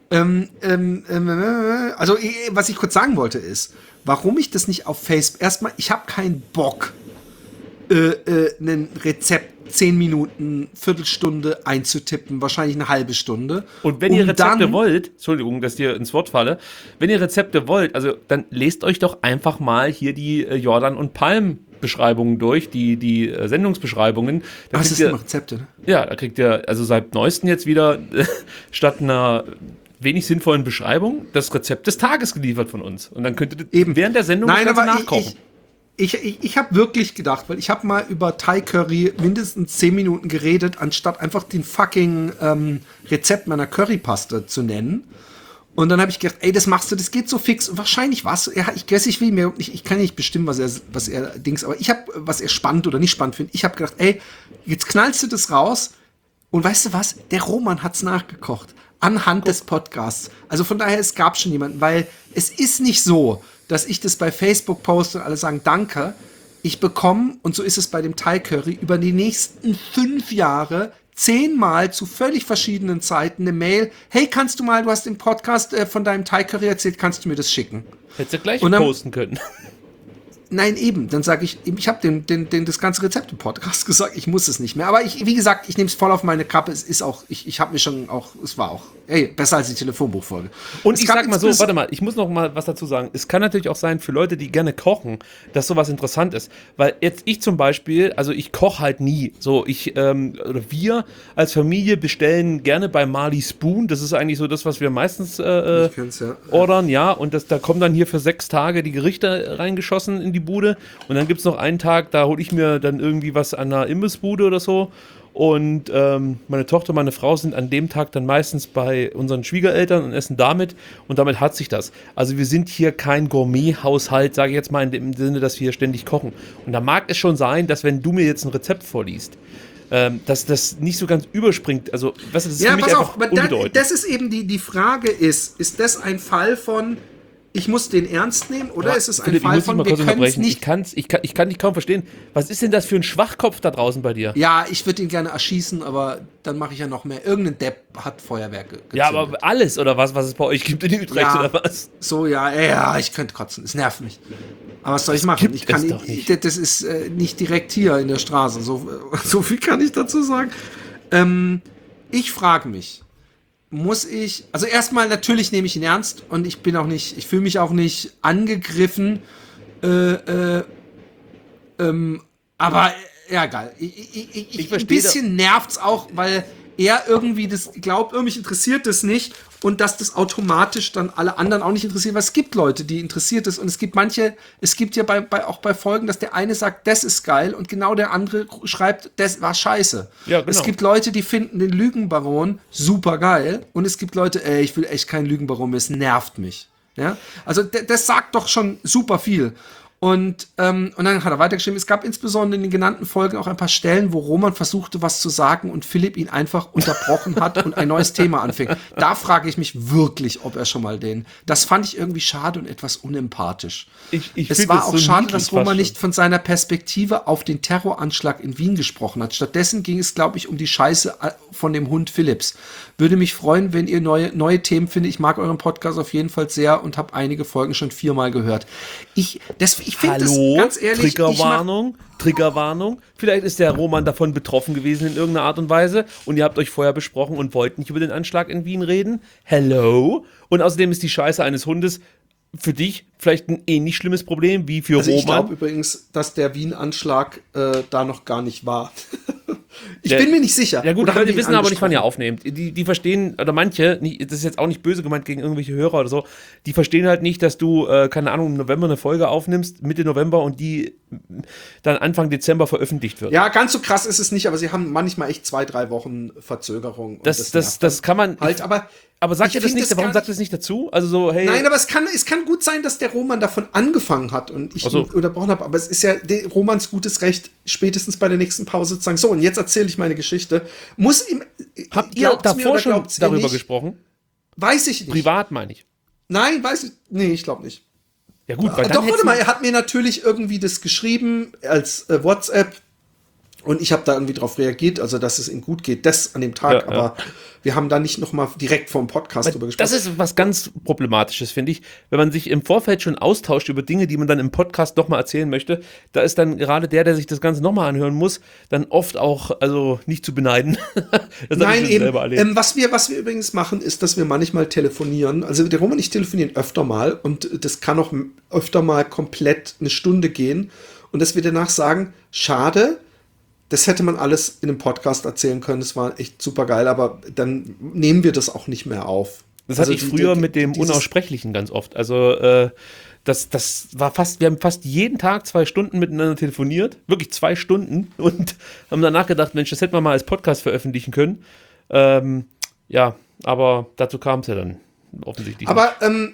Also, was ich kurz sagen wollte ist, warum ich das nicht auf Facebook, erstmal, ich habe keinen Bock, ein Rezept 10 Minuten, Viertelstunde einzutippen, wahrscheinlich eine halbe Stunde. Und wenn ihr Rezepte wollt, Entschuldigung, dass ihr ins Wort falle, wenn ihr Rezepte wollt, also dann lest euch doch einfach mal hier die Jordan und Palm Beschreibungen durch, die Sendungsbeschreibungen. Das sind immer Rezepte, ne? Ja, da kriegt ihr also seit neuestem jetzt wieder statt einer wenig sinnvollen Beschreibung das Rezept des Tages geliefert von uns. Und dann könnt ihr eben während der Sendung nachkochen. Ich habe wirklich gedacht, weil ich habe mal über Thai Curry mindestens 10 Minuten geredet, anstatt einfach den fucking Rezept meiner Currypaste zu nennen. Und dann habe ich gedacht, ey, das machst du, das geht so fix. Und wahrscheinlich war es so, ich kann nicht bestimmen, was er Dings, aber was er spannend oder nicht spannend findet. Ich habe gedacht, ey, jetzt knallst du das raus. Und weißt du was? Der Roman hat's nachgekocht. Anhand des Podcasts. Also von daher, es gab schon jemanden, weil es ist nicht so, dass ich das bei Facebook poste und alle sagen, danke. Ich bekomme, und so ist es bei dem Thai Curry, über die nächsten 5 Jahre 10-mal zu völlig verschiedenen Zeiten eine Mail, hey, du hast im Podcast von deinem Thai Curry erzählt, kannst du mir das schicken? Hättest du gleich posten können. Nein, eben. Dann sage ich habe das ganze Rezept im Podcast gesagt, ich muss es nicht mehr. Aber wie gesagt, ich nehme es voll auf meine Kappe. Es ist auch, ich habe mir schon auch, es war auch, besser als die Telefonbuchfolge. Und ich sag mal so, warte mal, ich muss noch mal was dazu sagen. Es kann natürlich auch sein, für Leute, die gerne kochen, dass sowas interessant ist. Weil jetzt ich zum Beispiel, also ich koche halt nie. So, oder wir als Familie bestellen gerne bei Marley Spoon. Das ist eigentlich so das, was wir meistens ordern, ja. Und da kommen dann hier für 6 Tage die Gerichte reingeschossen in die Bude und dann gibt es noch einen Tag, da hole ich mir dann irgendwie was an einer Imbissbude oder so und meine Tochter und meine Frau sind an dem Tag dann meistens bei unseren Schwiegereltern und essen damit und damit hat sich das. Also wir sind hier kein Gourmet-Haushalt, sage ich jetzt mal in dem Sinne, dass wir hier ständig kochen. Und da mag es schon sein, dass wenn du mir jetzt ein Rezept vorliest, dass das nicht so ganz überspringt. Also, weißt du, das ist für mich einfach unbedeutend. Das ist eben die Frage ist das ein Fall von ich muss den ernst nehmen, oder ist es ein Fall von, wir können es nicht... Ich kann dich kaum verstehen. Was ist denn das für ein Schwachkopf da draußen bei dir? Ja, ich würde ihn gerne erschießen, aber dann mache ich ja noch mehr. Irgendein Depp hat Feuerwerke gezündet. Ja, aber alles, oder was es bei euch gibt in Utrecht, oder was? So, ja, ich könnte kotzen. Es nervt mich. Aber was soll ich machen? Ich kann nicht. Das ist nicht direkt hier in der Straße. So viel kann ich dazu sagen. Ich frage mich, also erstmal natürlich nehme ich ihn ernst und ich fühle mich auch nicht angegriffen, aber ja, egal. Ich ein bisschen nervt's auch, weil er irgendwie das glaubt, mich interessiert das nicht und dass das automatisch dann alle anderen auch nicht interessiert, weil es gibt Leute, die interessiert es und es gibt ja auch bei Folgen, dass der eine sagt, das ist geil und genau der andere schreibt, das war scheiße. Ja, genau. Es gibt Leute, die finden den Lügenbaron super geil und es gibt Leute, ich will echt keinen Lügenbaron mehr, es nervt mich. Ja? Also das sagt doch schon super viel. Und dann hat er weitergeschrieben, es gab insbesondere in den genannten Folgen auch ein paar Stellen, wo Roman versuchte, was zu sagen und Philipp ihn einfach unterbrochen hat und ein neues Thema anfing. Da frage ich mich wirklich, ob er schon mal das fand ich irgendwie schade und etwas unempathisch. Es war auch so schade, dass Roman nicht von seiner Perspektive auf den Terroranschlag in Wien gesprochen hat. Stattdessen ging es, glaube ich, um die Scheiße von dem Hund Philipps. Würde mich freuen, wenn ihr neue Themen findet. Ich mag euren Podcast auf jeden Fall sehr und habe einige Folgen schon 4-mal gehört. Ich finde das, ganz ehrlich... Triggerwarnung. Vielleicht ist der Roman davon betroffen gewesen in irgendeiner Art und Weise und ihr habt euch vorher besprochen und wollt nicht über den Anschlag in Wien reden. Hello? Und außerdem ist die Scheiße eines Hundes für dich vielleicht ein ähnlich schlimmes Problem wie für Roman. Ich glaube übrigens, dass der Wien-Anschlag da noch gar nicht war. Ich bin mir nicht sicher. Ja gut, die Leute wissen aber nicht, wann ihr aufnehmt. Die verstehen, oder manche, das ist jetzt auch nicht böse gemeint gegen irgendwelche Hörer oder so, die verstehen halt nicht, dass du, keine Ahnung, im November eine Folge aufnimmst, Mitte November und die dann Anfang Dezember veröffentlicht wird. Ja, ganz so krass ist es nicht, aber sie haben manchmal echt 2-3 Wochen Verzögerung. Das kann man... Halt, aber sagt ihr das nicht? Warum sagt ihr das nicht dazu? Also so, hey. Nein, aber es kann gut sein, dass der Roman davon angefangen hat und ich ihn unterbrochen habe. Aber es ist ja Romans gutes Recht, spätestens bei der nächsten Pause zu sagen, so, und jetzt erzähle ich meine Geschichte. Habt ihr davor schon darüber gesprochen? Weiß ich nicht. Privat, meine ich. Nein, Nee, ich glaube nicht. Ja gut, weil doch, warte mal, er hat mir natürlich irgendwie das geschrieben als WhatsApp. Und ich habe da irgendwie drauf reagiert, also dass es ihm gut geht, das an dem Tag, aber wir haben da nicht nochmal direkt vom Podcast drüber gesprochen. Das ist was ganz Problematisches, finde ich, wenn man sich im Vorfeld schon austauscht über Dinge, die man dann im Podcast nochmal erzählen möchte, da ist dann gerade der sich das Ganze nochmal anhören muss, dann oft auch, also nicht zu beneiden. Nein, eben, was wir übrigens machen, ist, dass wir manchmal telefonieren, also der Roman und ich telefonieren öfter mal und das kann auch öfter mal komplett eine Stunde gehen und dass wir danach sagen, schade, das hätte man alles in einem Podcast erzählen können. Das war echt super geil, aber dann nehmen wir das auch nicht mehr auf. Das hatte ich früher mit dem Unaussprechlichen ganz oft. Also das war wir haben fast jeden Tag 2 Stunden miteinander telefoniert. Wirklich 2 Stunden. Und haben danach gedacht, Mensch, das hätten wir mal als Podcast veröffentlichen können. Ja, aber dazu kam es ja dann offensichtlich. Aber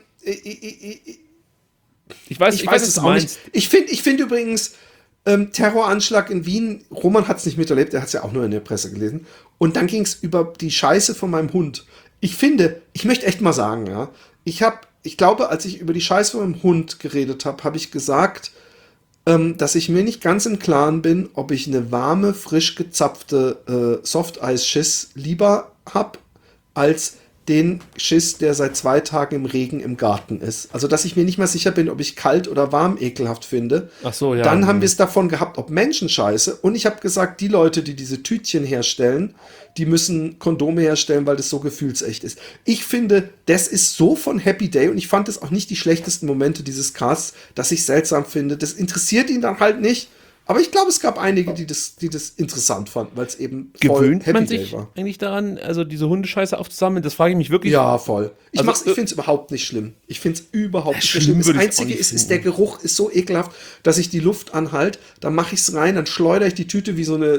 ich weiß es auch nicht. Ich finde übrigens... Terroranschlag in Wien, Roman hat es nicht miterlebt, er hat es ja auch nur in der Presse gelesen. Und dann ging es über die Scheiße von meinem Hund. Ich möchte echt mal sagen, ja, ich glaube, als ich über die Scheiße von meinem Hund geredet habe, habe ich gesagt, dass ich mir nicht ganz im Klaren bin, ob ich eine warme, frisch gezapfte Softeis-Schiss lieber habe, als den Schiss, der seit 2 Tagen im Regen im Garten ist. Also, dass ich mir nicht mal sicher bin, ob ich kalt oder warm ekelhaft finde. Ach so, ja. Dann haben wir es davon gehabt, ob Menschenscheiße. Und ich habe gesagt, die Leute, die diese Tütchen herstellen, die müssen Kondome herstellen, weil das so gefühlsecht ist. Ich finde, das ist so von Happy Day und ich fand es auch nicht die schlechtesten Momente dieses Casts, dass ich seltsam finde. Das interessiert ihn dann halt nicht. Aber ich glaube, es gab einige, die das interessant fanden, weil es eben voll Gewöhnt Happy man Day sich war. eigentlich daran, also diese Hundescheiße aufzusammeln? Das frage ich mich wirklich. Ja, voll. Ich Also, finde es überhaupt nicht schlimm. Ich finde es überhaupt nicht schlimm schlimm. Das würde ich's auch Einzige nicht ist, der Geruch ist so ekelhaft, dass ich die Luft anhalte, dann mache ich es rein, dann schleudere ich die Tüte wie so eine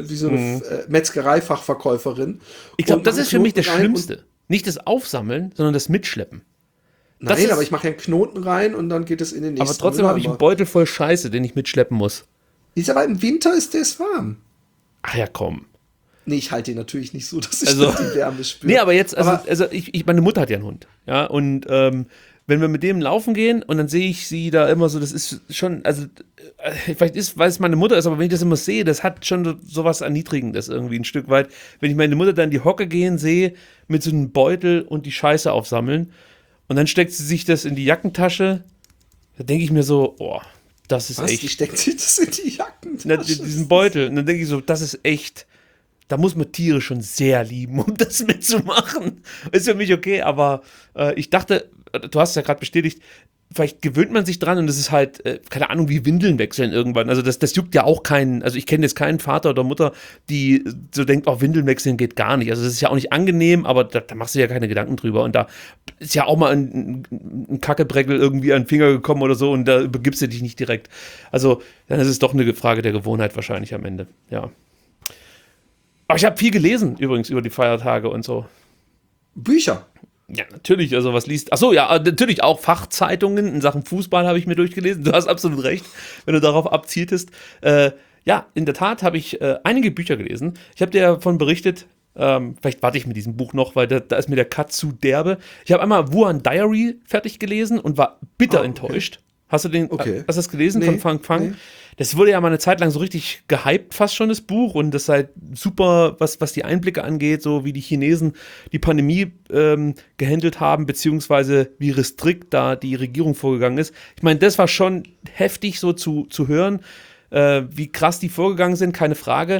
Metzgereifachverkäuferin. Ich glaube, und das mache ist für mich das Knoten rein Schlimmste. Nicht das Aufsammeln, sondern das Mitschleppen. Nein, aber ich mache ja einen Knoten rein und dann geht es in den nächsten Aber trotzdem habe ich einen Beutel voll Scheiße, den ich mitschleppen muss. Ist aber im Winter ist es warm. Ach ja, komm. Nee, ich halte ihn natürlich nicht so, dass ich Also, die Wärme spüre. Nee, aber jetzt, meine Mutter hat ja einen Hund. Ja, und wenn wir mit dem laufen gehen und dann sehe ich sie da immer so, das ist schon, also vielleicht ist, weil es meine Mutter ist, aber wenn ich das immer sehe, das hat schon sowas Erniedrigendes irgendwie ein Stück weit. Wenn ich meine Mutter dann in die Hocke gehen sehe, mit so einem Beutel und die Scheiße aufsammeln und dann steckt sie sich das in die Jackentasche, da denke ich mir so, oh, das ist echt. Wie steckt sich das in die Jackentasche? Diesen Beutel. Und dann denke ich so, das ist echt, da muss man Tiere schon sehr lieben, um das mitzumachen. Ist für mich okay, aber ich dachte, du hast es ja gerade bestätigt, vielleicht gewöhnt man sich dran und es ist halt, keine Ahnung, wie Windeln wechseln irgendwann. Also das juckt ja auch keinen, also ich kenne jetzt keinen Vater oder Mutter, die so denkt, oh, Windeln wechseln geht gar nicht. Also das ist ja auch nicht angenehm, aber da machst du ja keine Gedanken drüber. Und da ist ja auch mal ein Kackebreckel irgendwie an den Finger gekommen oder so und da übergibst du dich nicht direkt. Also dann ist es doch eine Frage der Gewohnheit wahrscheinlich am Ende, ja. Aber ich habe viel gelesen übrigens über die Feiertage und so. Bücher. Ja, natürlich, also was liest. Achso, ja, natürlich auch Fachzeitungen in Sachen Fußball habe ich mir durchgelesen. Du hast absolut recht, wenn du darauf abzieltest. Ja, in der Tat habe ich einige Bücher gelesen. Ich habe dir davon berichtet, vielleicht warte ich mit diesem Buch noch, weil da ist mir der Cut zu derbe. Ich habe einmal Wuhan Diary fertig gelesen und war bitter enttäuscht. Hast du das gelesen von Frank Fang? Nee. Das wurde ja mal eine Zeit lang so richtig gehypt, fast schon das Buch. Und das ist halt super, was die Einblicke angeht, so wie die Chinesen die Pandemie gehandelt haben, beziehungsweise wie restrikt da die Regierung vorgegangen ist. Ich meine, das war schon heftig so zu hören, wie krass die vorgegangen sind, keine Frage.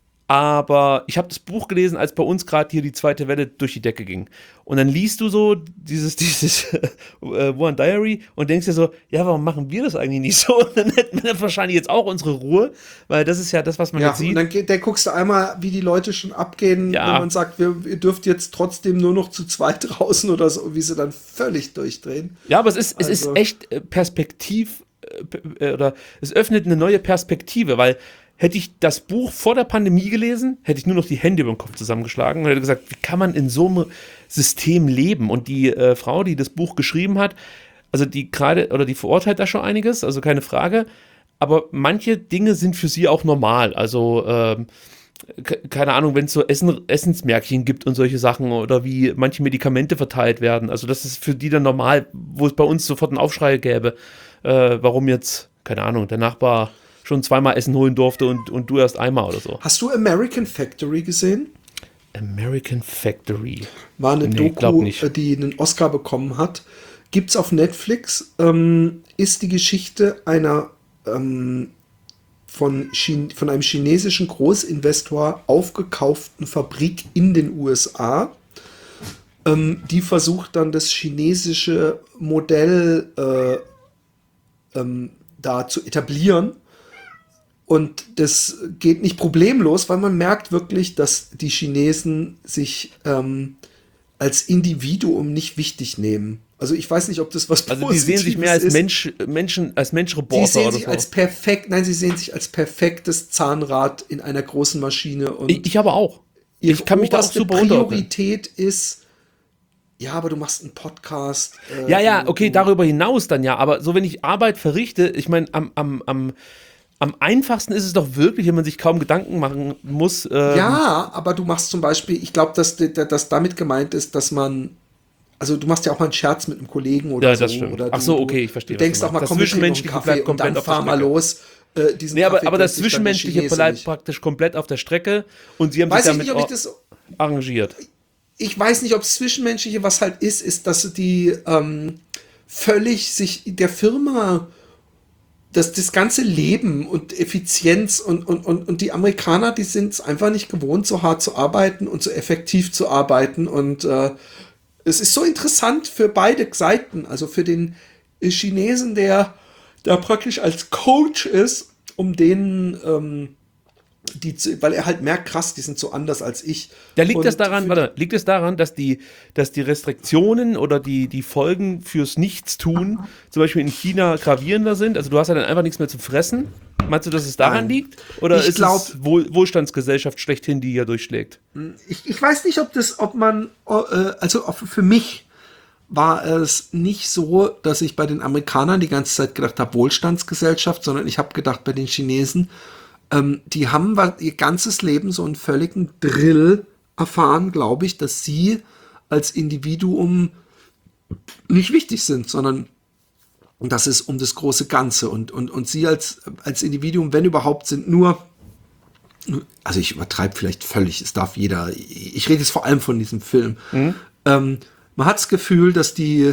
Aber ich habe das Buch gelesen, als bei uns gerade hier die zweite Welle durch die Decke ging. Und dann liest du so dieses Wuhan Diary und denkst dir so, ja, warum machen wir das eigentlich nicht so? Und dann hätten wir wahrscheinlich jetzt auch unsere Ruhe, weil das ist ja das, was man jetzt sieht. Und dann guckst du einmal, wie die Leute schon abgehen, wenn man sagt, ihr dürft jetzt trotzdem nur noch zu zweit draußen oder so, wie sie dann völlig durchdrehen. Ja, aber es ist echt oder es öffnet eine neue Perspektive, weil hätte ich das Buch vor der Pandemie gelesen, hätte ich nur noch die Hände über den Kopf zusammengeschlagen und hätte gesagt, wie kann man in so einem System leben? Und die Frau, die das Buch geschrieben hat, also die verurteilt da schon einiges, also keine Frage, aber manche Dinge sind für sie auch normal, also keine Ahnung, wenn es so Essensmärkchen gibt und solche Sachen oder wie manche Medikamente verteilt werden, also das ist für die dann normal, wo es bei uns sofort einen Aufschrei gäbe, warum jetzt, keine Ahnung, der Nachbar schon zweimal Essen holen durfte und du erst einmal oder so. Hast du American Factory gesehen? American Factory? War eine Doku, die einen Oscar bekommen hat. Gibt's auf Netflix. Ist die Geschichte einer von einem chinesischen Großinvestor aufgekauften Fabrik in den USA. Die versucht dann das chinesische Modell da zu etablieren. Und das geht nicht problemlos, weil man merkt wirklich, dass die Chinesen sich als Individuum nicht wichtig nehmen. Also ich weiß nicht, ob das was Positives ist. Also die sehen sich mehr als Menschreporter sie sehen oder sich so. Sie sehen sich als perfektes Zahnrad in einer großen Maschine. Und ich aber auch. Ich kann mich da auch super Priorität ist, ja, aber du machst einen Podcast. Ja, okay, darüber hinaus dann ja. Aber so, wenn ich Arbeit verrichte, ich meine, am einfachsten ist es doch wirklich, wenn man sich kaum Gedanken machen muss. Ja, aber du machst zum Beispiel, ich glaube, dass damit gemeint ist, dass man, also du machst ja auch mal einen Scherz mit einem Kollegen oder so. Das stimmt. Oder Ach so, okay, ich verstehe. Du denkst auch mal, komm, wir trinken einen Kaffee und dann fahr mal los. Aber das Zwischenmenschliche bleibt praktisch komplett auf der Strecke und sie haben sich damit arrangiert. ich weiß nicht, ob es Zwischenmenschliche, was halt ist, dass die völlig sich der Firma, dass das ganze Leben und Effizienz und die Amerikaner, die sind es einfach nicht gewohnt, so hart zu arbeiten und so effektiv zu arbeiten. Und es ist so interessant für beide Seiten, also für den Chinesen, der da praktisch als Coach ist, um denen weil er halt merkt, krass, die sind so anders als ich. Liegt es daran, dass die Restriktionen oder die Folgen fürs Nichtstun zum Beispiel in China gravierender sind? Also du hast ja dann einfach nichts mehr zu fressen. Meinst du, dass es daran liegt? Oder ist es Wohlstandsgesellschaft schlechthin, die hier durchschlägt? Ich weiß nicht, für mich war es nicht so, dass ich bei den Amerikanern die ganze Zeit gedacht habe, Wohlstandsgesellschaft, sondern ich habe gedacht, bei den Chinesen, die haben ihr ganzes Leben so einen völligen Drill erfahren, glaube ich, dass sie als Individuum nicht wichtig sind, sondern dass es um das große Ganze und sie als Individuum, wenn überhaupt, sind nur, also ich übertreibe vielleicht völlig, es darf jeder, ich rede jetzt vor allem von diesem Film. Man hat das Gefühl, dass die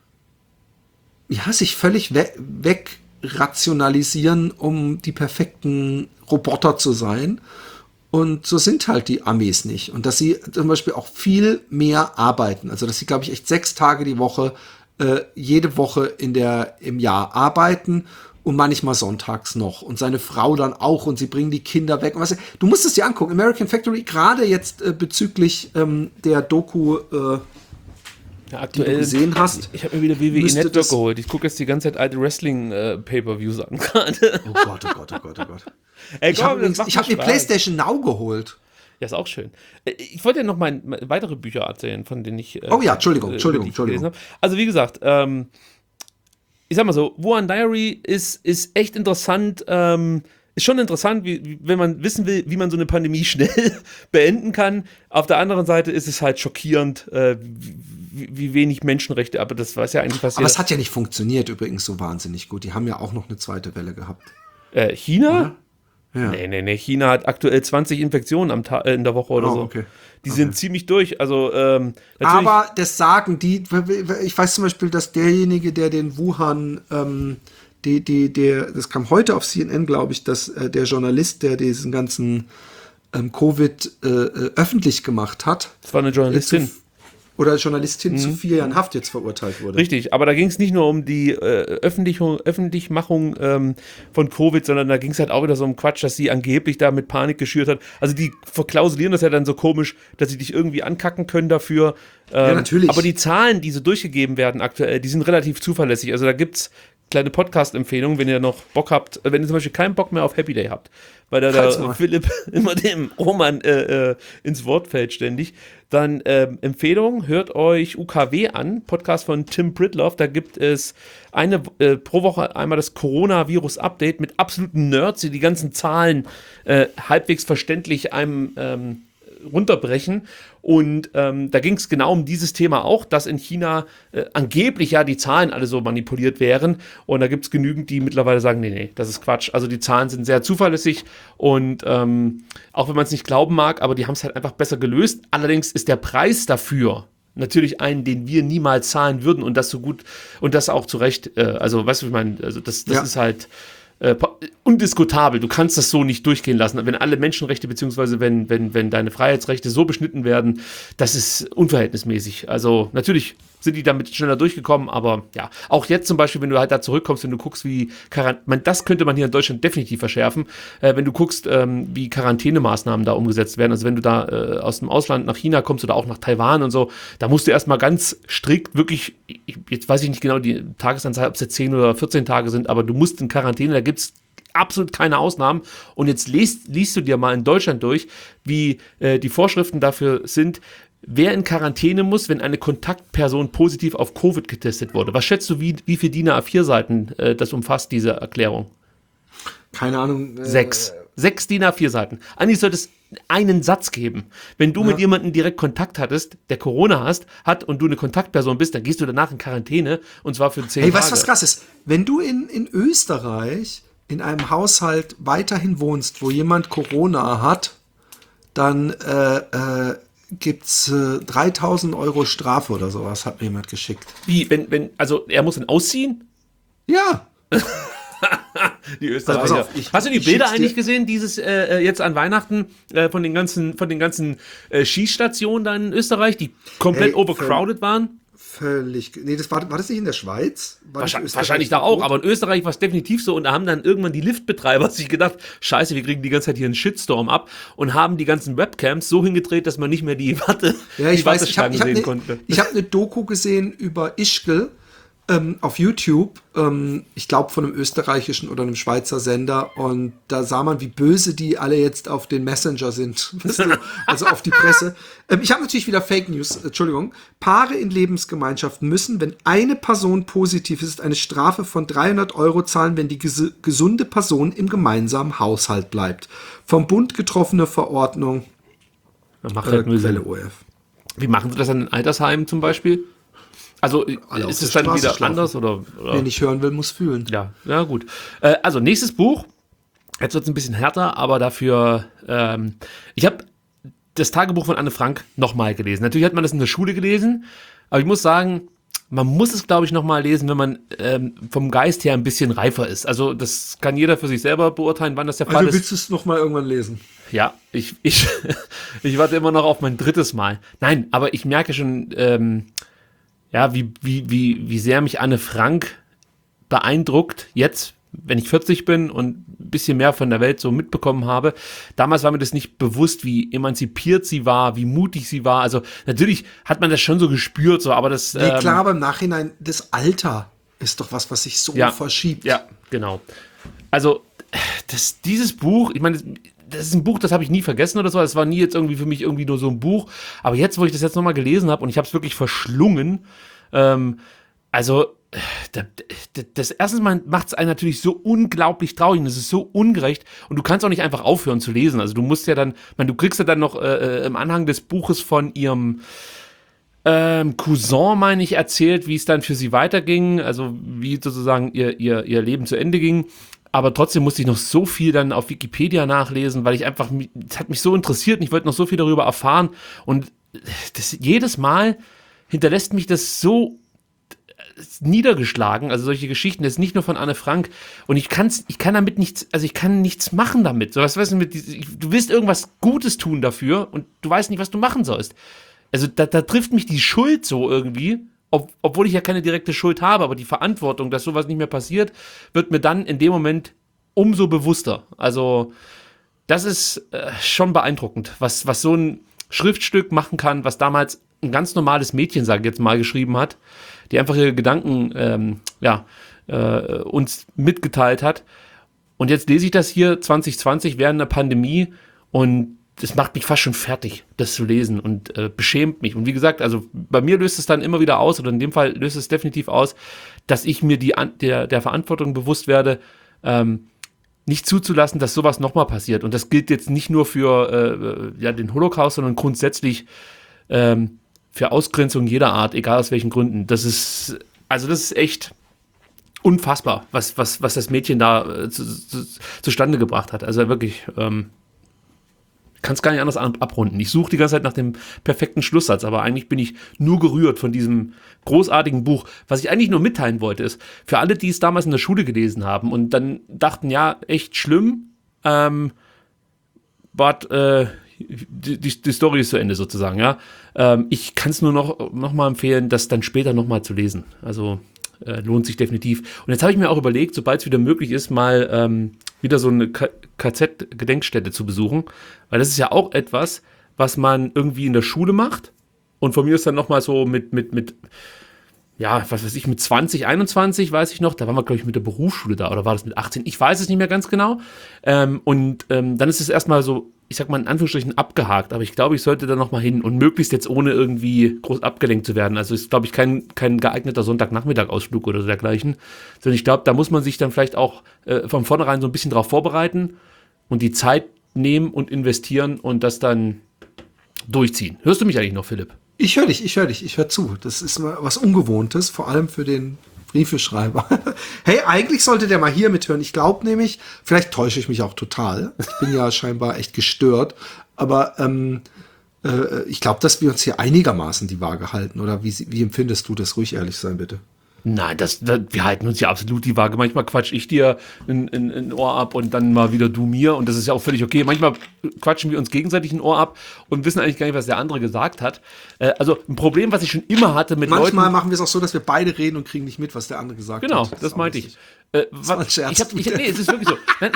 sich völlig wegrationalisieren, um die perfekten Roboter zu sein. Und so sind halt die Amis nicht. Und dass sie zum Beispiel auch viel mehr arbeiten. Also dass sie, glaube ich, echt 6 Tage die Woche, jede Woche im Jahr arbeiten und manchmal sonntags noch. Und seine Frau dann auch. Und sie bringen die Kinder weg. Und du musst es dir angucken. American Factory, gerade jetzt bezüglich der Doku, aktuell, die du gesehen hast. Ich habe mir wieder WWE Network geholt. Ich gucke jetzt die ganze Zeit alte Wrestling-Pay-Per-Views an gerade. Oh Gott. Ich habe mir PlayStation Now geholt. Ja, ist auch schön. Ich wollte ja noch mal weitere Bücher erzählen, von denen ich Entschuldigung. gelesen habe. Also wie gesagt, ich sag mal so, Wuhan Diary ist echt interessant, ist schon interessant, wenn man wissen will, wie man so eine Pandemie schnell beenden kann. Auf der anderen Seite ist es halt schockierend, wie wenig Menschenrechte, aber das weiß ja eigentlich passiert. Aber es hat ja nicht funktioniert übrigens so wahnsinnig gut. Die haben ja auch noch eine zweite Welle gehabt. China? Ja. Nee. China hat aktuell 20 Infektionen in der Woche oder so. Okay. Die sind ziemlich durch. Also, aber das sagen die, ich weiß zum Beispiel, dass derjenige, der den Wuhan, das kam heute auf CNN, glaube ich, dass der Journalist, der diesen ganzen Covid öffentlich gemacht hat. Das war eine Journalistin. Oder Journalistin zu 4 Jahren Haft jetzt verurteilt wurde. Richtig, aber da ging es nicht nur um die Öffentlichmachung von Covid, sondern da ging es halt auch wieder so um Quatsch, dass sie angeblich da mit Panik geschürt hat. Also die verklausulieren das ja dann so komisch, dass sie dich irgendwie ankacken können dafür. Ja, natürlich. Aber die Zahlen, die so durchgegeben werden aktuell, die sind relativ zuverlässig. Also da gibt's kleine Podcast-Empfehlungen, wenn ihr noch Bock habt, wenn ihr zum Beispiel keinen Bock mehr auf Happy Day habt, weil da der Philipp immer dem Roman ins Wort fällt ständig, dann Empfehlung, hört euch UKW an, Podcast von Tim Pritloff, da gibt es pro Woche einmal das Coronavirus-Update mit absoluten Nerds, die ganzen Zahlen halbwegs verständlich einem runterbrechen. Und da ging es genau um dieses Thema auch, dass in China angeblich ja die Zahlen alle so manipuliert wären. Und da gibt es genügend, die mittlerweile sagen, nee, das ist Quatsch. Also die Zahlen sind sehr zuverlässig und auch wenn man es nicht glauben mag, aber die haben es halt einfach besser gelöst. Allerdings ist der Preis dafür natürlich einen, den wir niemals zahlen würden und das so gut und das auch zu Recht. Also weißt du, ich meine, also das ist halt undiskutabel. Du kannst das so nicht durchgehen lassen. Wenn alle Menschenrechte beziehungsweise wenn deine Freiheitsrechte so beschnitten werden, das ist unverhältnismäßig. Also natürlich sind die damit schneller durchgekommen, aber ja, auch jetzt zum Beispiel, wenn du halt da zurückkommst, wenn du guckst, wie das könnte man hier in Deutschland definitiv verschärfen, wenn du guckst, wie Quarantänemaßnahmen da umgesetzt werden, also wenn du da aus dem Ausland nach China kommst oder auch nach Taiwan und so, da musst du erstmal ganz strikt wirklich, jetzt weiß ich nicht genau die Tagesanzahl, ob es jetzt 10 oder 14 Tage sind, aber du musst in Quarantäne, da gibt es absolut keine Ausnahmen. Und jetzt liest du dir mal in Deutschland durch, wie die Vorschriften dafür sind, wer in Quarantäne muss, wenn eine Kontaktperson positiv auf Covid getestet wurde. Was schätzt du, wie viel DIN A4-Seiten das umfasst, diese Erklärung? Keine Ahnung. 6 DIN A4-Seiten. Eigentlich sollte es einen Satz geben. Wenn du mit jemandem direkt Kontakt hattest, der Corona hat und du eine Kontaktperson bist, dann gehst du danach in Quarantäne und zwar für 10 Tage. Weißt du, was krass ist? Wenn du in Österreich in einem Haushalt weiterhin wohnst, wo jemand Corona hat, dann gibt's 3.000 Euro Strafe oder sowas, hat mir jemand geschickt. Wie, also er muss dann ausziehen? Ja. Die Österreicher. Hast du die Bilder eigentlich gesehen, dieses jetzt an Weihnachten von den ganzen Schießstationen da in Österreich, die komplett overcrowded waren? Völlig. Nee, war das nicht in der Schweiz? Wahrscheinlich da auch, aber in Österreich war es definitiv so und da haben dann irgendwann die Liftbetreiber sich gedacht, scheiße, wir kriegen die ganze Zeit hier einen Shitstorm ab und haben die ganzen Webcams so hingedreht, dass man nicht mehr die Warteschlangen sehen konnte. Ich habe eine Doku gesehen über Ischgl auf YouTube, ich glaube von einem österreichischen oder einem Schweizer Sender, und da sah man, wie böse die alle jetzt auf den Messenger sind, also auf die Presse. Ich habe natürlich wieder Fake News, Entschuldigung. Paare in Lebensgemeinschaften müssen, wenn eine Person positiv ist, eine Strafe von 300 Euro zahlen, wenn die gesunde Person im gemeinsamen Haushalt bleibt. Vom Bund getroffene Verordnung. Macht halt Quelle ORF. Wie machen sie das an den Altersheimen zum Beispiel? Also ist es dann wieder anders? Oder? Wer nicht hören will, muss fühlen. Ja, gut. Also nächstes Buch. Jetzt wird es ein bisschen härter, aber dafür, ich habe das Tagebuch von Anne Frank nochmal gelesen. Natürlich hat man das in der Schule gelesen, aber ich muss sagen, man muss es, glaube ich, nochmal lesen, wenn man vom Geist her ein bisschen reifer ist. Also das kann jeder für sich selber beurteilen, wann das der Fall ist. Also willst du es nochmal irgendwann lesen? Ja, ich warte immer noch auf mein drittes Mal. Nein, aber ich merke schon, wie sehr mich Anne Frank beeindruckt, jetzt, wenn ich 40 bin und ein bisschen mehr von der Welt so mitbekommen habe. Damals war mir das nicht bewusst, wie emanzipiert sie war, wie mutig sie war. Also natürlich hat man das schon so gespürt, so, aber das... Nee, klar, aber im Nachhinein, das Alter ist doch was sich so verschiebt. Ja, genau. Also dieses Buch, ich meine, das ist ein Buch, das habe ich nie vergessen oder so. Das war nie jetzt irgendwie für mich irgendwie nur so ein Buch. Aber jetzt, wo ich das jetzt nochmal gelesen habe und ich habe es wirklich verschlungen, das erste Mal macht es einen natürlich so unglaublich traurig und es ist so ungerecht und du kannst auch nicht einfach aufhören zu lesen. Also du musst ja dann, du kriegst ja dann noch im Anhang des Buches von ihrem Cousin, meine ich, erzählt, wie es dann für sie weiterging, also wie sozusagen ihr Leben zu Ende ging. Aber trotzdem musste ich noch so viel dann auf Wikipedia nachlesen, weil es hat mich so interessiert und ich wollte noch so viel darüber erfahren. Und jedes Mal hinterlässt mich das so niedergeschlagen, also solche Geschichten, das ist nicht nur von Anne Frank. Und ich kann damit nichts, also ich kann nichts machen damit. So, was weißt du, du willst irgendwas Gutes tun dafür und du weißt nicht, was du machen sollst. Also da trifft mich die Schuld so irgendwie. Obwohl ich ja keine direkte Schuld habe, aber die Verantwortung, dass sowas nicht mehr passiert, wird mir dann in dem Moment umso bewusster. Also das ist schon beeindruckend, was so ein Schriftstück machen kann, was damals ein ganz normales Mädchen, sage ich jetzt mal, geschrieben hat, die einfach ihre Gedanken uns mitgeteilt hat. Und jetzt lese ich das hier 2020 während der Pandemie und das macht mich fast schon fertig, das zu lesen und beschämt mich. Und wie gesagt, also bei mir löst es dann immer wieder aus, oder in dem Fall löst es definitiv aus, dass ich mir der Verantwortung bewusst werde, nicht zuzulassen, dass sowas nochmal passiert. Und das gilt jetzt nicht nur für den Holocaust, sondern grundsätzlich für Ausgrenzung jeder Art, egal aus welchen Gründen. Das ist echt unfassbar, was das Mädchen da zustande gebracht hat. Also wirklich... kann es gar nicht anders abrunden. Ich suche die ganze Zeit nach dem perfekten Schlusssatz, aber eigentlich bin ich nur gerührt von diesem großartigen Buch. Was ich eigentlich nur mitteilen wollte, ist, für alle, die es damals in der Schule gelesen haben und dann dachten, ja, echt schlimm, die Story ist zu Ende sozusagen, ja. Ich kann es nur noch mal empfehlen, das dann später noch mal zu lesen. Also lohnt sich definitiv. Und jetzt habe ich mir auch überlegt, sobald es wieder möglich ist, mal wieder so eine KZ-Gedenkstätte zu besuchen, weil das ist ja auch etwas, was man irgendwie in der Schule macht und von mir ist dann nochmal so mit 20, 21, weiß ich noch, da waren wir, glaube ich, mit der Berufsschule da, oder war das mit 18? Ich weiß es nicht mehr ganz genau. Dann ist es erstmal so, ich sag mal in Anführungsstrichen abgehakt, aber ich glaube, ich sollte da nochmal hin und möglichst jetzt ohne irgendwie groß abgelenkt zu werden. Also ist, glaube ich, kein geeigneter Sonntagnachmittag-Ausflug oder so dergleichen, sondern ich glaube, da muss man sich dann vielleicht auch von vornherein so ein bisschen drauf vorbereiten und die Zeit nehmen und investieren und das dann durchziehen. Hörst du mich eigentlich noch, Philipp? Ich höre dich, ich höre zu. Das ist mal was Ungewohntes, vor allem für den Briefeschreiber. Hey, eigentlich sollte der mal hier mithören. Ich glaube nämlich, vielleicht täusche ich mich auch total. Ich bin ja scheinbar echt gestört. Aber ich glaube, dass wir uns hier einigermaßen die Waage halten. Oder wie empfindest du das? Ruhig ehrlich sein, bitte. Nein, wir halten uns ja absolut die Waage. Manchmal quatsch ich dir ein Ohr ab und dann mal wieder du mir. Und das ist ja auch völlig okay. Manchmal quatschen wir uns gegenseitig ein Ohr ab und wissen eigentlich gar nicht, was der andere gesagt hat. Also ein Problem, was ich schon immer hatte mit Leuten... Manchmal machen wir es auch so, dass wir beide reden und kriegen nicht mit, was der andere gesagt hat. Genau, das meinte ich. Nee, es ist wirklich so. Nein,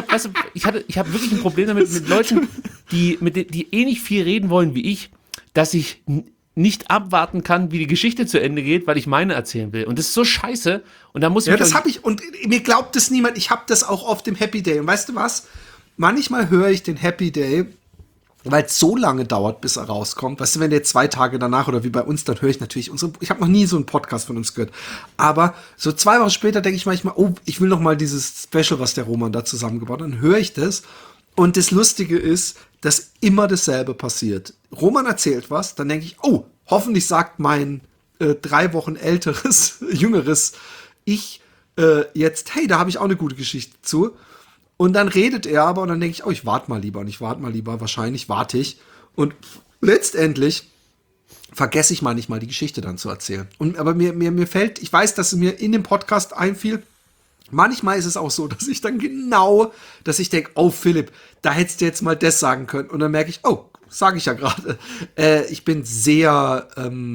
ich hab wirklich ein Problem damit mit Leuten, die eh nicht viel reden wollen wie ich, dass ich nicht abwarten kann, wie die Geschichte zu Ende geht, weil ich meine erzählen will. Und das ist so scheiße. Und da muss ich... Ja, das habe ich. Und mir glaubt es niemand. Ich habe das auch auf dem Happy Day. Und weißt du was? Manchmal höre ich den Happy Day, weil es so lange dauert, bis er rauskommt. Weißt du, wenn der 2 Tage danach oder wie bei uns, dann höre ich natürlich ich habe noch nie so einen Podcast von uns gehört. Aber so 2 Wochen später denke ich manchmal, oh, ich will noch mal dieses Special, was der Roman da zusammengebaut hat. Dann höre ich das. Und das Lustige ist, dass immer dasselbe passiert. Roman erzählt was, dann denke ich, oh, hoffentlich sagt mein 3 Wochen jüngeres Ich jetzt, hey, da habe ich auch eine gute Geschichte zu. Und dann redet er aber und dann denke ich, oh, ich warte mal lieber. Und ich warte mal lieber, wahrscheinlich warte ich. Und letztendlich vergesse ich manchmal die Geschichte dann zu erzählen. Aber mir fällt, ich weiß, dass es mir in dem Podcast einfiel, manchmal ist es auch so, dass ich dann dass ich denke, oh Philipp, da hättest du jetzt mal das sagen können. Und dann merke ich, oh, sage ich ja gerade. Ich bin sehr...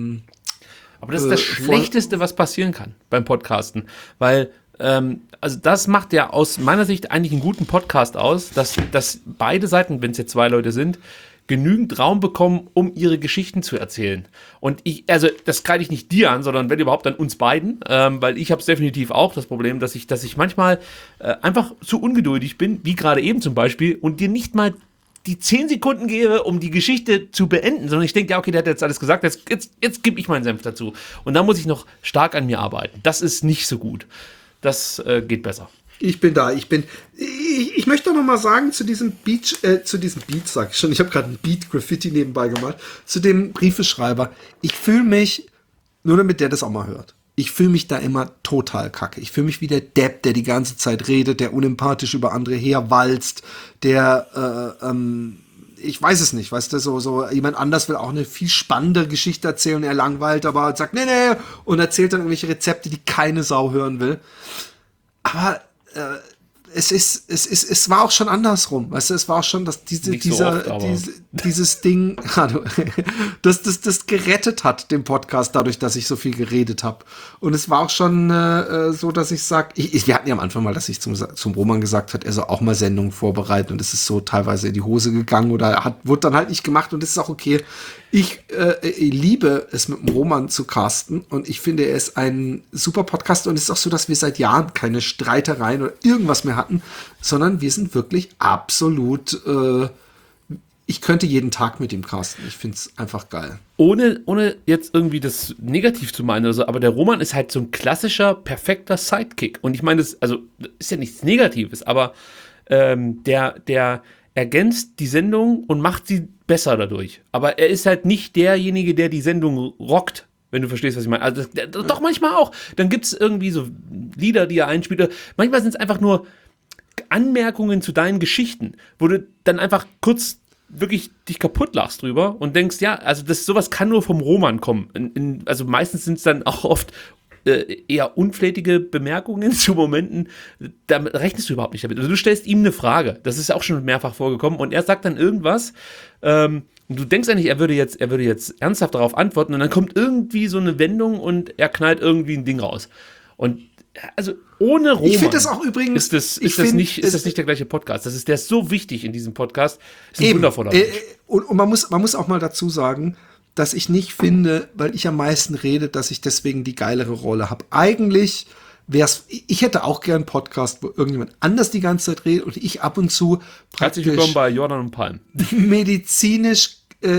aber das ist das Schlechteste, was passieren kann beim Podcasten. Weil, also das macht ja aus meiner Sicht eigentlich einen guten Podcast aus, dass beide Seiten, wenn es jetzt 2 Leute sind, genügend Raum bekommen, um ihre Geschichten zu erzählen. Und das kreide ich nicht dir an, sondern wenn überhaupt an uns beiden, weil ich habe es definitiv auch das Problem, dass ich manchmal einfach zu ungeduldig bin, wie gerade eben zum Beispiel, und dir nicht mal die 10 Sekunden gebe, um die Geschichte zu beenden, sondern ich denke, ja, okay, der hat jetzt alles gesagt, jetzt gebe ich meinen Senf dazu. Und da muss ich noch stark an mir arbeiten. Das ist nicht so gut. Das geht besser. Ich bin da. Ich möchte noch mal sagen zu diesem Beat, sag ich schon. Ich habe gerade ein Beat Graffiti nebenbei gemalt. Zu dem Briefeschreiber. Ich fühle mich, nur damit der das auch mal hört, ich fühle mich da immer total kacke. Ich fühle mich wie der Depp, der die ganze Zeit redet, der unempathisch über andere herwalzt, der, ich weiß es nicht, weißt du, so jemand anders will auch eine viel spannende Geschichte erzählen, er langweilt, aber sagt, nee, und erzählt dann irgendwelche Rezepte, die keine Sau hören will. Aber es war auch schon andersrum, weißt du, es war auch schon, dass dieses Ding, das gerettet hat, den Podcast, dadurch, dass ich so viel geredet habe. Und es war auch schon so, dass ich sage, wir hatten ja am Anfang mal, dass ich zum Roman gesagt hat, er soll auch mal Sendungen vorbereiten und es ist so teilweise in die Hose gegangen oder wurde dann halt nicht gemacht und das ist auch okay. Ich liebe es, mit dem Roman zu casten und ich finde, er ist ein super Podcaster und es ist auch so, dass wir seit Jahren keine Streitereien oder irgendwas mehr hatten, sondern wir sind wirklich absolut, ich könnte jeden Tag mit ihm casten. Ich finde es einfach geil. Ohne jetzt irgendwie das negativ zu meinen oder so, aber der Roman ist halt so ein klassischer, perfekter Sidekick. Und ich meine, das ist ja nichts Negatives, aber der ergänzt die Sendung und macht sie besser dadurch. Aber er ist halt nicht derjenige, der die Sendung rockt, wenn du verstehst, was ich meine. Also doch manchmal auch. Dann gibt es irgendwie so Lieder, die er einspielt. Manchmal sind es einfach nur Anmerkungen zu deinen Geschichten, wo du dann einfach kurz wirklich dich kaputt lachst drüber und denkst, ja, also sowas kann nur vom Roman kommen. Also meistens sind es dann auch oft eher unflätige Bemerkungen zu Momenten, da rechnest du überhaupt nicht damit. Also du stellst ihm eine Frage, das ist auch schon mehrfach vorgekommen und er sagt dann irgendwas, und du denkst eigentlich, er würde jetzt ernsthaft darauf antworten und dann kommt irgendwie so eine Wendung und er knallt irgendwie ein Ding raus. Und also ohne Roman ich finde das auch übrigens, ist das nicht der gleiche Podcast. Der ist so wichtig in diesem Podcast. Ist ein wundervoller Mensch. Und man muss auch mal dazu sagen, dass ich nicht finde, weil ich am meisten rede, dass ich deswegen die geilere Rolle habe. Eigentlich ich hätte auch gern einen Podcast, wo irgendjemand anders die ganze Zeit redet und ich ab und zu herzlich willkommen bei Jordan und Palm. Medizinisch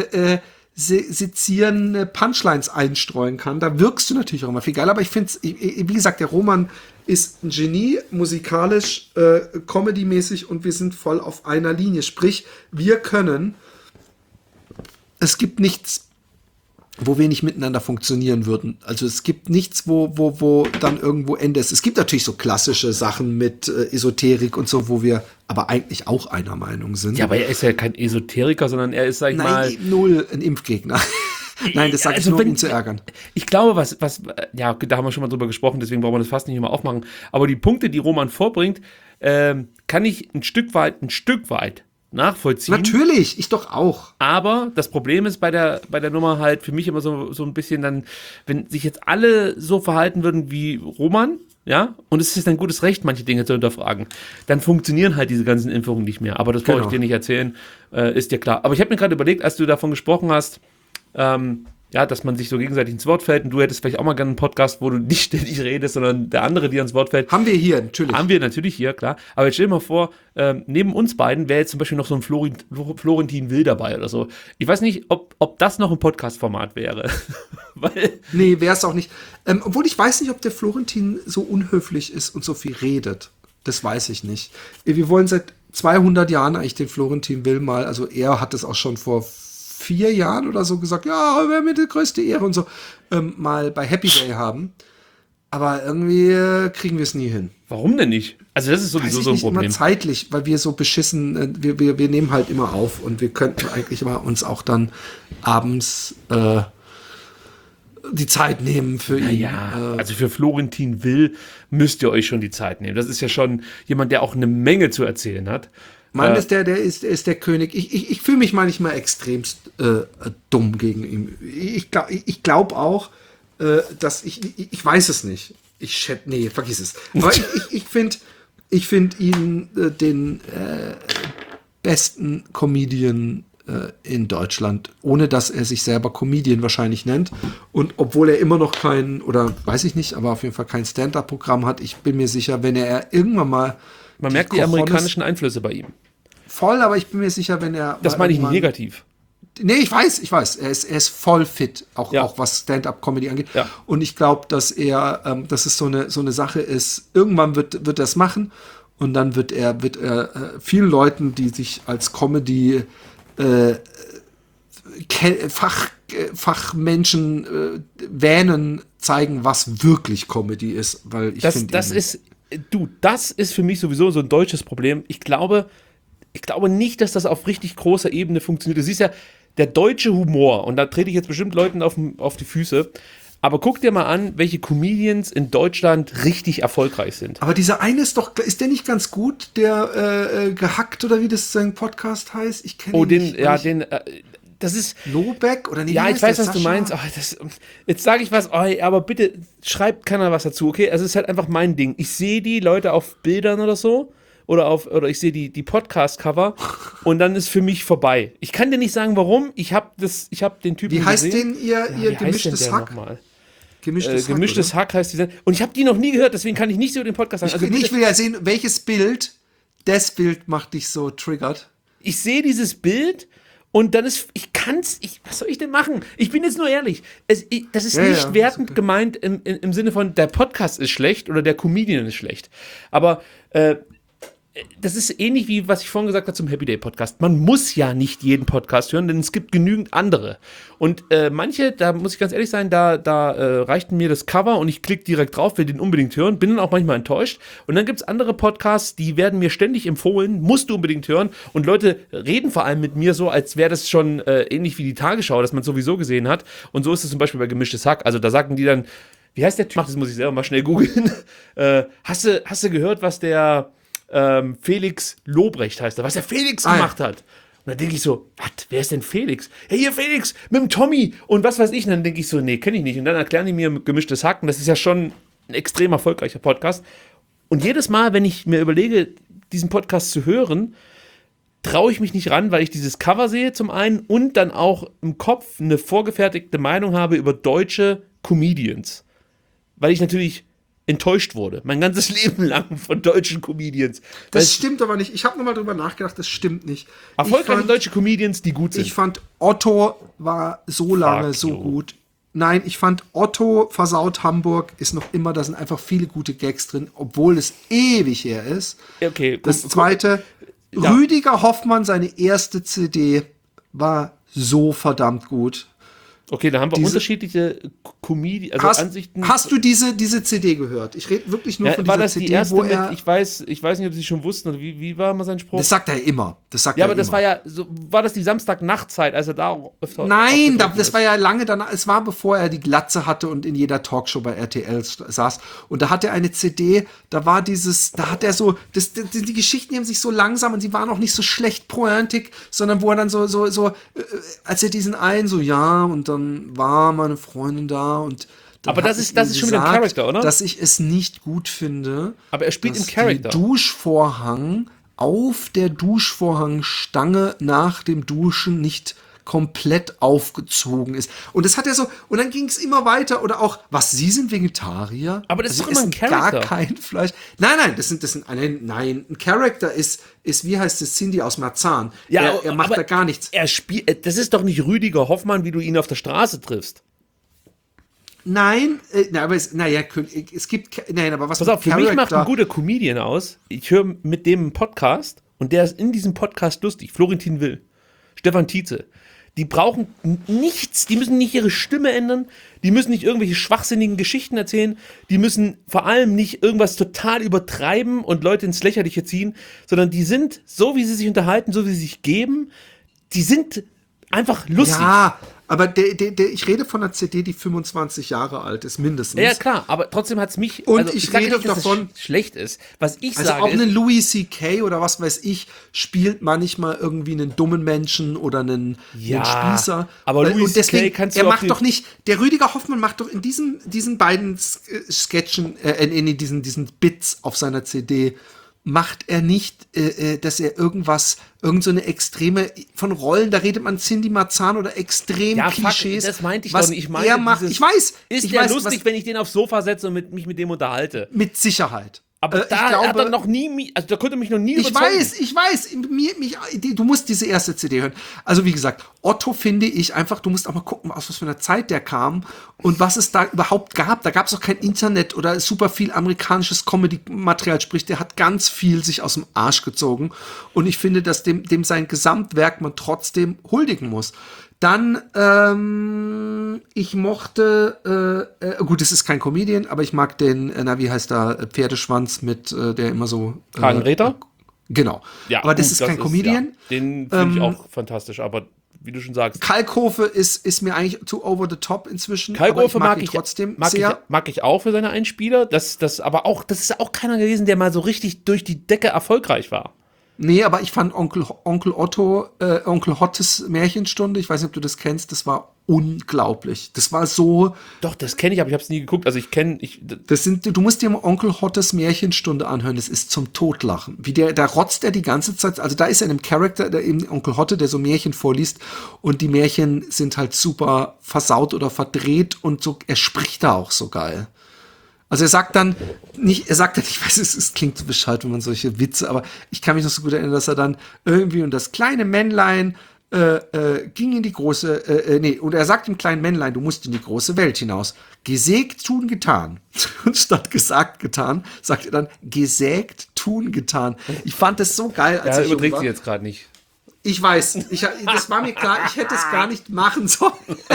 sezierende Punchlines einstreuen kann. Da wirkst du natürlich auch immer viel geiler, aber ich finde, wie gesagt, der Roman ist ein Genie, musikalisch, comedy-mäßig und wir sind voll auf einer Linie. Sprich, es gibt nichts, wo wir nicht miteinander funktionieren würden. Also es gibt nichts, wo dann irgendwo Ende ist. Es gibt natürlich so klassische Sachen mit Esoterik und so, wo wir aber eigentlich auch einer Meinung sind. Ja, aber er ist ja kein Esoteriker, sondern er ist, sag ich mal... Nein, null ein Impfgegner. Nein, das sage ich nur, um ihn zu ärgern. Ich glaube, ja, da haben wir schon mal drüber gesprochen, deswegen brauchen wir das fast nicht mehr aufmachen. Aber die Punkte, die Roman vorbringt, kann ich ein Stück weit nachvollziehen. Natürlich, ich doch auch. Aber das Problem ist bei der Nummer halt für mich immer so ein bisschen dann, wenn sich jetzt alle so verhalten würden wie Roman, ja, und es ist ein gutes Recht, manche Dinge zu hinterfragen, dann funktionieren halt diese ganzen Impfungen nicht mehr. Aber das brauche ich dir nicht erzählen, ist dir klar. Aber ich habe mir gerade überlegt, als du davon gesprochen hast, ja, dass man sich so gegenseitig ins Wort fällt und du hättest vielleicht auch mal gerne einen Podcast, wo du nicht ständig redest, sondern der andere dir ans Wort fällt. Haben wir hier, natürlich. Haben wir natürlich hier, klar. Aber jetzt stell dir mal vor, neben uns beiden wäre jetzt zum Beispiel noch so ein Florentin Will dabei oder so. Ich weiß nicht, ob das noch ein Podcast-Format wäre. Nee, wäre es auch nicht. Obwohl ich weiß nicht, ob der Florentin so unhöflich ist und so viel redet. Das weiß ich nicht. Wir wollen seit 200 Jahren eigentlich den Florentin Will mal, also er hat es auch schon vor 4 Jahren oder so gesagt, ja, wäre mir die größte Ehre und so, mal bei Happy Day haben. Aber irgendwie kriegen wir es nie hin. Warum denn nicht? Also das ist sowieso so ein Problem. Immer zeitlich, weil wir so beschissen, wir nehmen halt immer auf und wir könnten eigentlich immer uns auch dann abends die Zeit nehmen für ihn. Ja, also für Florentin Will müsst ihr euch schon die Zeit nehmen. Das ist ja schon jemand, der auch eine Menge zu erzählen hat. Mann, ist der König. Ich fühle mich manchmal extremst dumm gegen ihn. Ich glaube auch, dass ich weiß es nicht. Nee, vergiss es. Aber ich finde ihn den besten Comedian in Deutschland, ohne dass er sich selber Comedian wahrscheinlich nennt. Und obwohl er immer noch kein, oder weiß ich nicht, aber auf jeden Fall kein Stand-up-Programm hat, ich bin mir sicher, wenn er irgendwann mal man merkt die amerikanischen Einflüsse bei ihm. Voll, aber ich bin mir sicher, wenn er... Das meine ich nicht negativ. Nee, ich weiß. Er ist voll fit, auch was Stand-up-Comedy angeht. Ja. Und ich glaube, dass dass es so eine Sache ist, irgendwann wird er es machen und dann wird er vielen Leuten, die sich als Comedy Fachmenschen wähnen, zeigen, was wirklich Comedy ist. Weil ich finde... Das ist für mich sowieso so ein deutsches Problem. Ich glaube nicht, dass das auf richtig großer Ebene funktioniert. Du siehst ja, der deutsche Humor, und da trete ich jetzt bestimmt Leuten auf die Füße, aber guck dir mal an, welche Comedians in Deutschland richtig erfolgreich sind. Aber dieser eine ist der nicht ganz gut, der Gehackt oder wie das sein Podcast heißt? Ich kenne ihn nicht. Das ist... Lobeck oder nicht? Ja, ich weiß, was du meinst. Jetzt sage ich was, aber bitte schreibt keiner was dazu, okay? Also es ist halt einfach mein Ding. Ich sehe die Leute auf Bildern oder so oder ich sehe die Podcast-Cover und dann ist für mich vorbei. Ich kann dir nicht sagen, warum. Ich hab den Typen Wie heißt gesehen. denn ihr gemischtes Hack? Gemischtes Hack heißt die. Und ich habe die noch nie gehört, deswegen kann ich nicht so den Podcast sagen. Ich will ja sehen, welches Bild, das Bild macht dich so triggert. Ich sehe dieses Bild und dann ist, was soll ich denn machen? Ich bin jetzt nur ehrlich. Das ist nicht wertend gemeint im Sinne von, der Podcast ist schlecht oder der Comedian ist schlecht. Aber das ist ähnlich wie, was ich vorhin gesagt habe zum Happy Day Podcast. Man muss ja nicht jeden Podcast hören, denn es gibt genügend andere. Und manche, da muss ich ganz ehrlich sein, da reicht mir das Cover und ich klicke direkt drauf, will den unbedingt hören, bin dann auch manchmal enttäuscht. Und dann gibt es andere Podcasts, die werden mir ständig empfohlen, musst du unbedingt hören. Und Leute reden vor allem mit mir so, als wäre das schon ähnlich wie die Tagesschau, dass man es sowieso gesehen hat. Und so ist es zum Beispiel bei Gemischtes Hack. Also da sagen die dann, wie heißt der Typ? Das muss ich selber mal schnell googeln. Hast du gehört, was der Felix Lobrecht heißt, was der Felix gemacht hat? Und dann denke ich so, was, wer ist denn Felix? Ja, hier Felix, mit dem Tommy und was weiß ich. Und dann denke ich so, nee, kenne ich nicht. Und dann erklären die mir Gemischtes Hack. Und das ist ja schon ein extrem erfolgreicher Podcast. Und jedes Mal, wenn ich mir überlege, diesen Podcast zu hören, traue ich mich nicht ran, weil ich dieses Cover sehe zum einen und dann auch im Kopf eine vorgefertigte Meinung habe über deutsche Comedians. Weil ich natürlich enttäuscht wurde. Mein ganzes Leben lang von deutschen Comedians. Das stimmt aber nicht. Ich habe nochmal drüber nachgedacht, das stimmt nicht. Erfolgreiche deutsche Comedians, die gut sind. Ich fand, Otto war so lange so gut. Nein, ich fand, Otto versaut Hamburg ist noch immer, da sind einfach viele gute Gags drin, obwohl es ewig her ist. Okay. Das zweite, Rüdiger Hoffmann, seine erste CD, war so verdammt gut. Okay, da haben wir unterschiedliche Ansichten. Hast du diese CD gehört? Ich rede wirklich nur von dieser war das CD, die erste wo er... ich weiß nicht, ob Sie schon wussten, oder wie war mal sein Spruch? Das sagt er immer. Aber das war ja, war das die Samstagnachtzeit, als er da öfter... Nein, das war ja lange danach, es war bevor er die Glatze hatte und in jeder Talkshow bei RTL saß. Und da hat er eine CD, da hat er so, die Geschichten haben sich so langsam und sie waren auch nicht so schlecht pointig, sondern wo er dann so, als er diesen einen so, ja, und dann war meine Freundin da und aber das ist schon wieder ein Charakter, oder? Dass ich es nicht gut finde. Aber er spielt im Charakter. Der Duschvorhang auf der Duschvorhangstange nach dem Duschen nicht komplett aufgezogen ist. Und das hat er so, und dann ging es immer weiter, oder auch, Sie sind Vegetarier? Aber das ist doch immer ein Charakter. Gar kein Fleisch. Nein, ein Charakter ist, wie heißt es, Cindy aus Marzahn. Ja, er macht da gar nichts. Er spielt, das ist doch nicht Rüdiger Hoffmann, wie du ihn auf der Straße triffst. Nein, aber es gibt, aber was Pass auf, für mich macht ein guter Comedian aus. Ich höre mit dem einen Podcast und der ist in diesem Podcast lustig. Florentin Will, Stefan Tietze. Die brauchen nichts, die müssen nicht ihre Stimme ändern, die müssen nicht irgendwelche schwachsinnigen Geschichten erzählen, die müssen vor allem nicht irgendwas total übertreiben und Leute ins Lächerliche ziehen, sondern die sind, so wie sie sich unterhalten, so wie sie sich geben, die sind einfach lustig. Ja, aber ich rede von einer CD, die 25 Jahre alt ist, mindestens. Ja, klar, aber trotzdem hat es mich... Und also, ich rede nicht, davon, dass es schlecht ist. Was ich also sage auch einen Louis C.K. oder was weiß ich, spielt manchmal irgendwie einen dummen Menschen oder einen Spießer. Aber Louis C.K. kannst du doch nicht... Der Rüdiger Hoffmann macht doch in diesen beiden Sketchen, in diesen Bits auf seiner CD... macht er nicht, dass er irgend so eine extreme, von Rollen, da redet man Cindy Marzahn oder extrem Klischees. Das meinte ich doch nicht. Ich meine, er macht, ich weiß. Ist der lustig, wenn ich den aufs Sofa setze und mich mit dem unterhalte? Mit Sicherheit. Aber da hat er noch nie, also da konnte mich noch nie überzeugen. Ich weiß, du musst diese erste CD hören. Also wie gesagt, Otto finde ich einfach, du musst auch mal gucken, aus was für einer Zeit der kam und was es da überhaupt gab. Da gab es auch kein Internet oder super viel amerikanisches Comedy-Material, sprich, der hat ganz viel sich aus dem Arsch gezogen und ich finde, dass dem sein Gesamtwerk man trotzdem huldigen muss. Dann, ich mochte, gut, es ist kein Comedian, aber ich mag den, wie heißt der, Pferdeschwanz mit, der immer so... Hagenräder? Genau. Ja, aber das ist kein Comedian. Ja, den finde ich auch fantastisch, aber wie du schon sagst. Kalkofe ist mir eigentlich too over the top inzwischen. Kalkofe mag ich trotzdem sehr. Mag ich auch für seine Einspieler. Das ist auch keiner gewesen, der mal so richtig durch die Decke erfolgreich war. Nee, aber ich fand Onkel Hottes Märchenstunde, ich weiß nicht, ob du das kennst, das war unglaublich. Das war so... Doch, das kenne ich, aber ich habe es nie geguckt. Also du musst dir mal Onkel Hottes Märchenstunde anhören, das ist zum Totlachen. Wie da rotzt er die ganze Zeit, also da ist er in einem Charakter, eben Onkel Hotte, der so Märchen vorliest und die Märchen sind halt super versaut oder verdreht und so, er spricht da auch so geil. Also er sagt dann nicht, ich weiß, es klingt so bescheuert, wenn man solche Witze, aber ich kann mich noch so gut erinnern, dass er dann irgendwie und das kleine Männlein ging in die große, und er sagt dem kleinen Männlein, du musst in die große Welt hinaus. Gesägt, tun, getan. Und statt gesagt, getan, sagt er dann, gesägt, tun, getan. Ich fand das so geil, als ich überträgt sie jetzt gerade nicht. Ich weiß, das war mir klar, ich hätte es gar nicht machen sollen.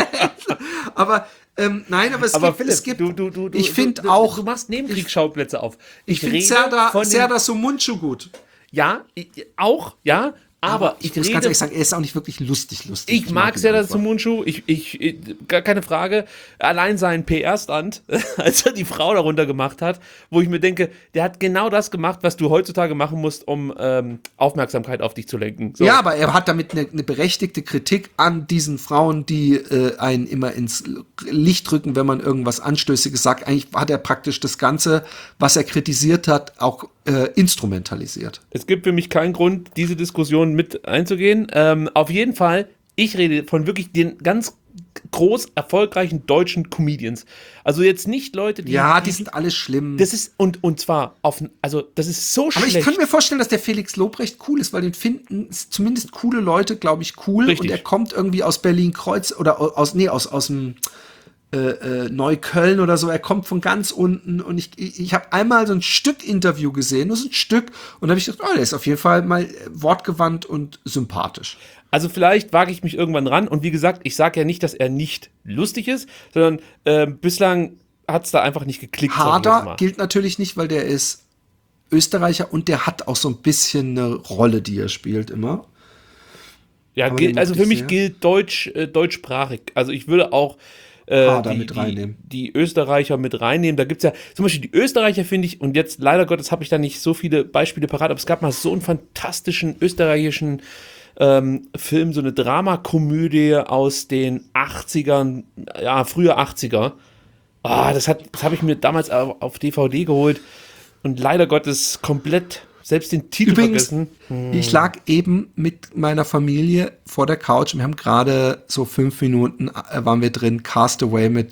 Aber nein, aber es gibt. Ich finde auch. Du machst Nebenkriegsschauplätze auf. Ich finde Serdar Somuncu gut. Ja, auch, ja. Aber ich muss ganz ehrlich sagen, er ist auch nicht wirklich lustig. Ich mag Serdar Somuncu, gar keine Frage. Allein sein PR-Stand, als er die Frau darunter gemacht hat, wo ich mir denke, der hat genau das gemacht, was du heutzutage machen musst, um Aufmerksamkeit auf dich zu lenken. So. Ja, aber er hat damit eine berechtigte Kritik an diesen Frauen, die einen immer ins Licht rücken, wenn man irgendwas Anstößiges sagt. Eigentlich hat er praktisch das Ganze, was er kritisiert hat, auch instrumentalisiert. Es gibt für mich keinen Grund, diese Diskussion mit einzugehen. Auf jeden Fall, ich rede von wirklich den ganz groß erfolgreichen deutschen Comedians. Also jetzt nicht Leute, die... Ja, die sind alle schlimm. Das ist, und zwar, das ist so schlecht. Aber ich könnte mir vorstellen, dass der Felix Lobrecht cool ist, weil den finden zumindest coole Leute, glaube ich, cool. Richtig. Und er kommt irgendwie aus Berlin-Kreuz oder aus dem... Neukölln oder so, er kommt von ganz unten und ich habe einmal so ein Stück Interview gesehen, nur so ein Stück und da habe ich gedacht, der ist auf jeden Fall mal wortgewandt und sympathisch. Also vielleicht wage ich mich irgendwann ran und wie gesagt, ich sage ja nicht, dass er nicht lustig ist, sondern bislang hat es da einfach nicht geklickt. Harder gilt natürlich nicht, weil der ist Österreicher und der hat auch so ein bisschen eine Rolle, die er spielt immer. Ja, also für mich gilt deutschsprachig. Also ich würde auch die Österreicher mit reinnehmen. Da gibt es ja zum Beispiel die Österreicher, finde ich, und jetzt leider Gottes habe ich da nicht so viele Beispiele parat, aber es gab mal so einen fantastischen österreichischen Film, so eine Dramakomödie aus den 80ern, ja, frühe 80er. Das habe ich mir damals auf DVD geholt und leider Gottes komplett selbst den Titel vergessen. Ich lag eben mit meiner Familie vor der Couch und wir haben gerade so 5 Minuten waren wir drin, Castaway mit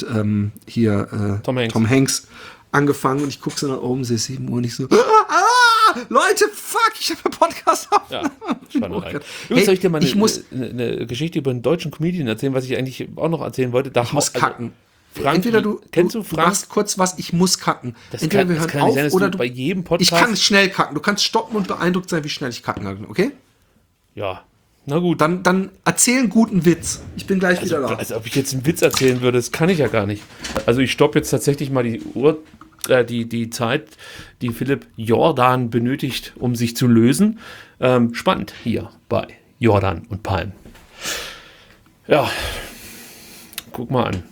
Tom Hanks angefangen und ich gucke so nach oben, sehe 7 Uhr und ich so, Leute, fuck, ich habe einen Podcast auf. Ja, Jungs, soll ich dir mal eine Geschichte über einen deutschen Comedian erzählen, was ich eigentlich auch noch erzählen wollte? Ich muss kacken. Frank, entweder du Frank? machst kurz was, ich muss kacken. Entweder wir hören auf, sein, oder du bei jedem Podcast. Ich kann schnell kacken. Du kannst stoppen und beeindruckt sein, wie schnell ich kacken kann, okay? Ja, na gut. Dann erzähl einen guten Witz. Ich bin gleich wieder da. Also ob ich jetzt einen Witz erzählen würde, das kann ich ja gar nicht. Also ich stoppe jetzt tatsächlich mal die Uhr, die Zeit, die Philipp Jordan benötigt, um sich zu lösen. Spannend hier bei Jordan und Palm. Ja, guck mal an.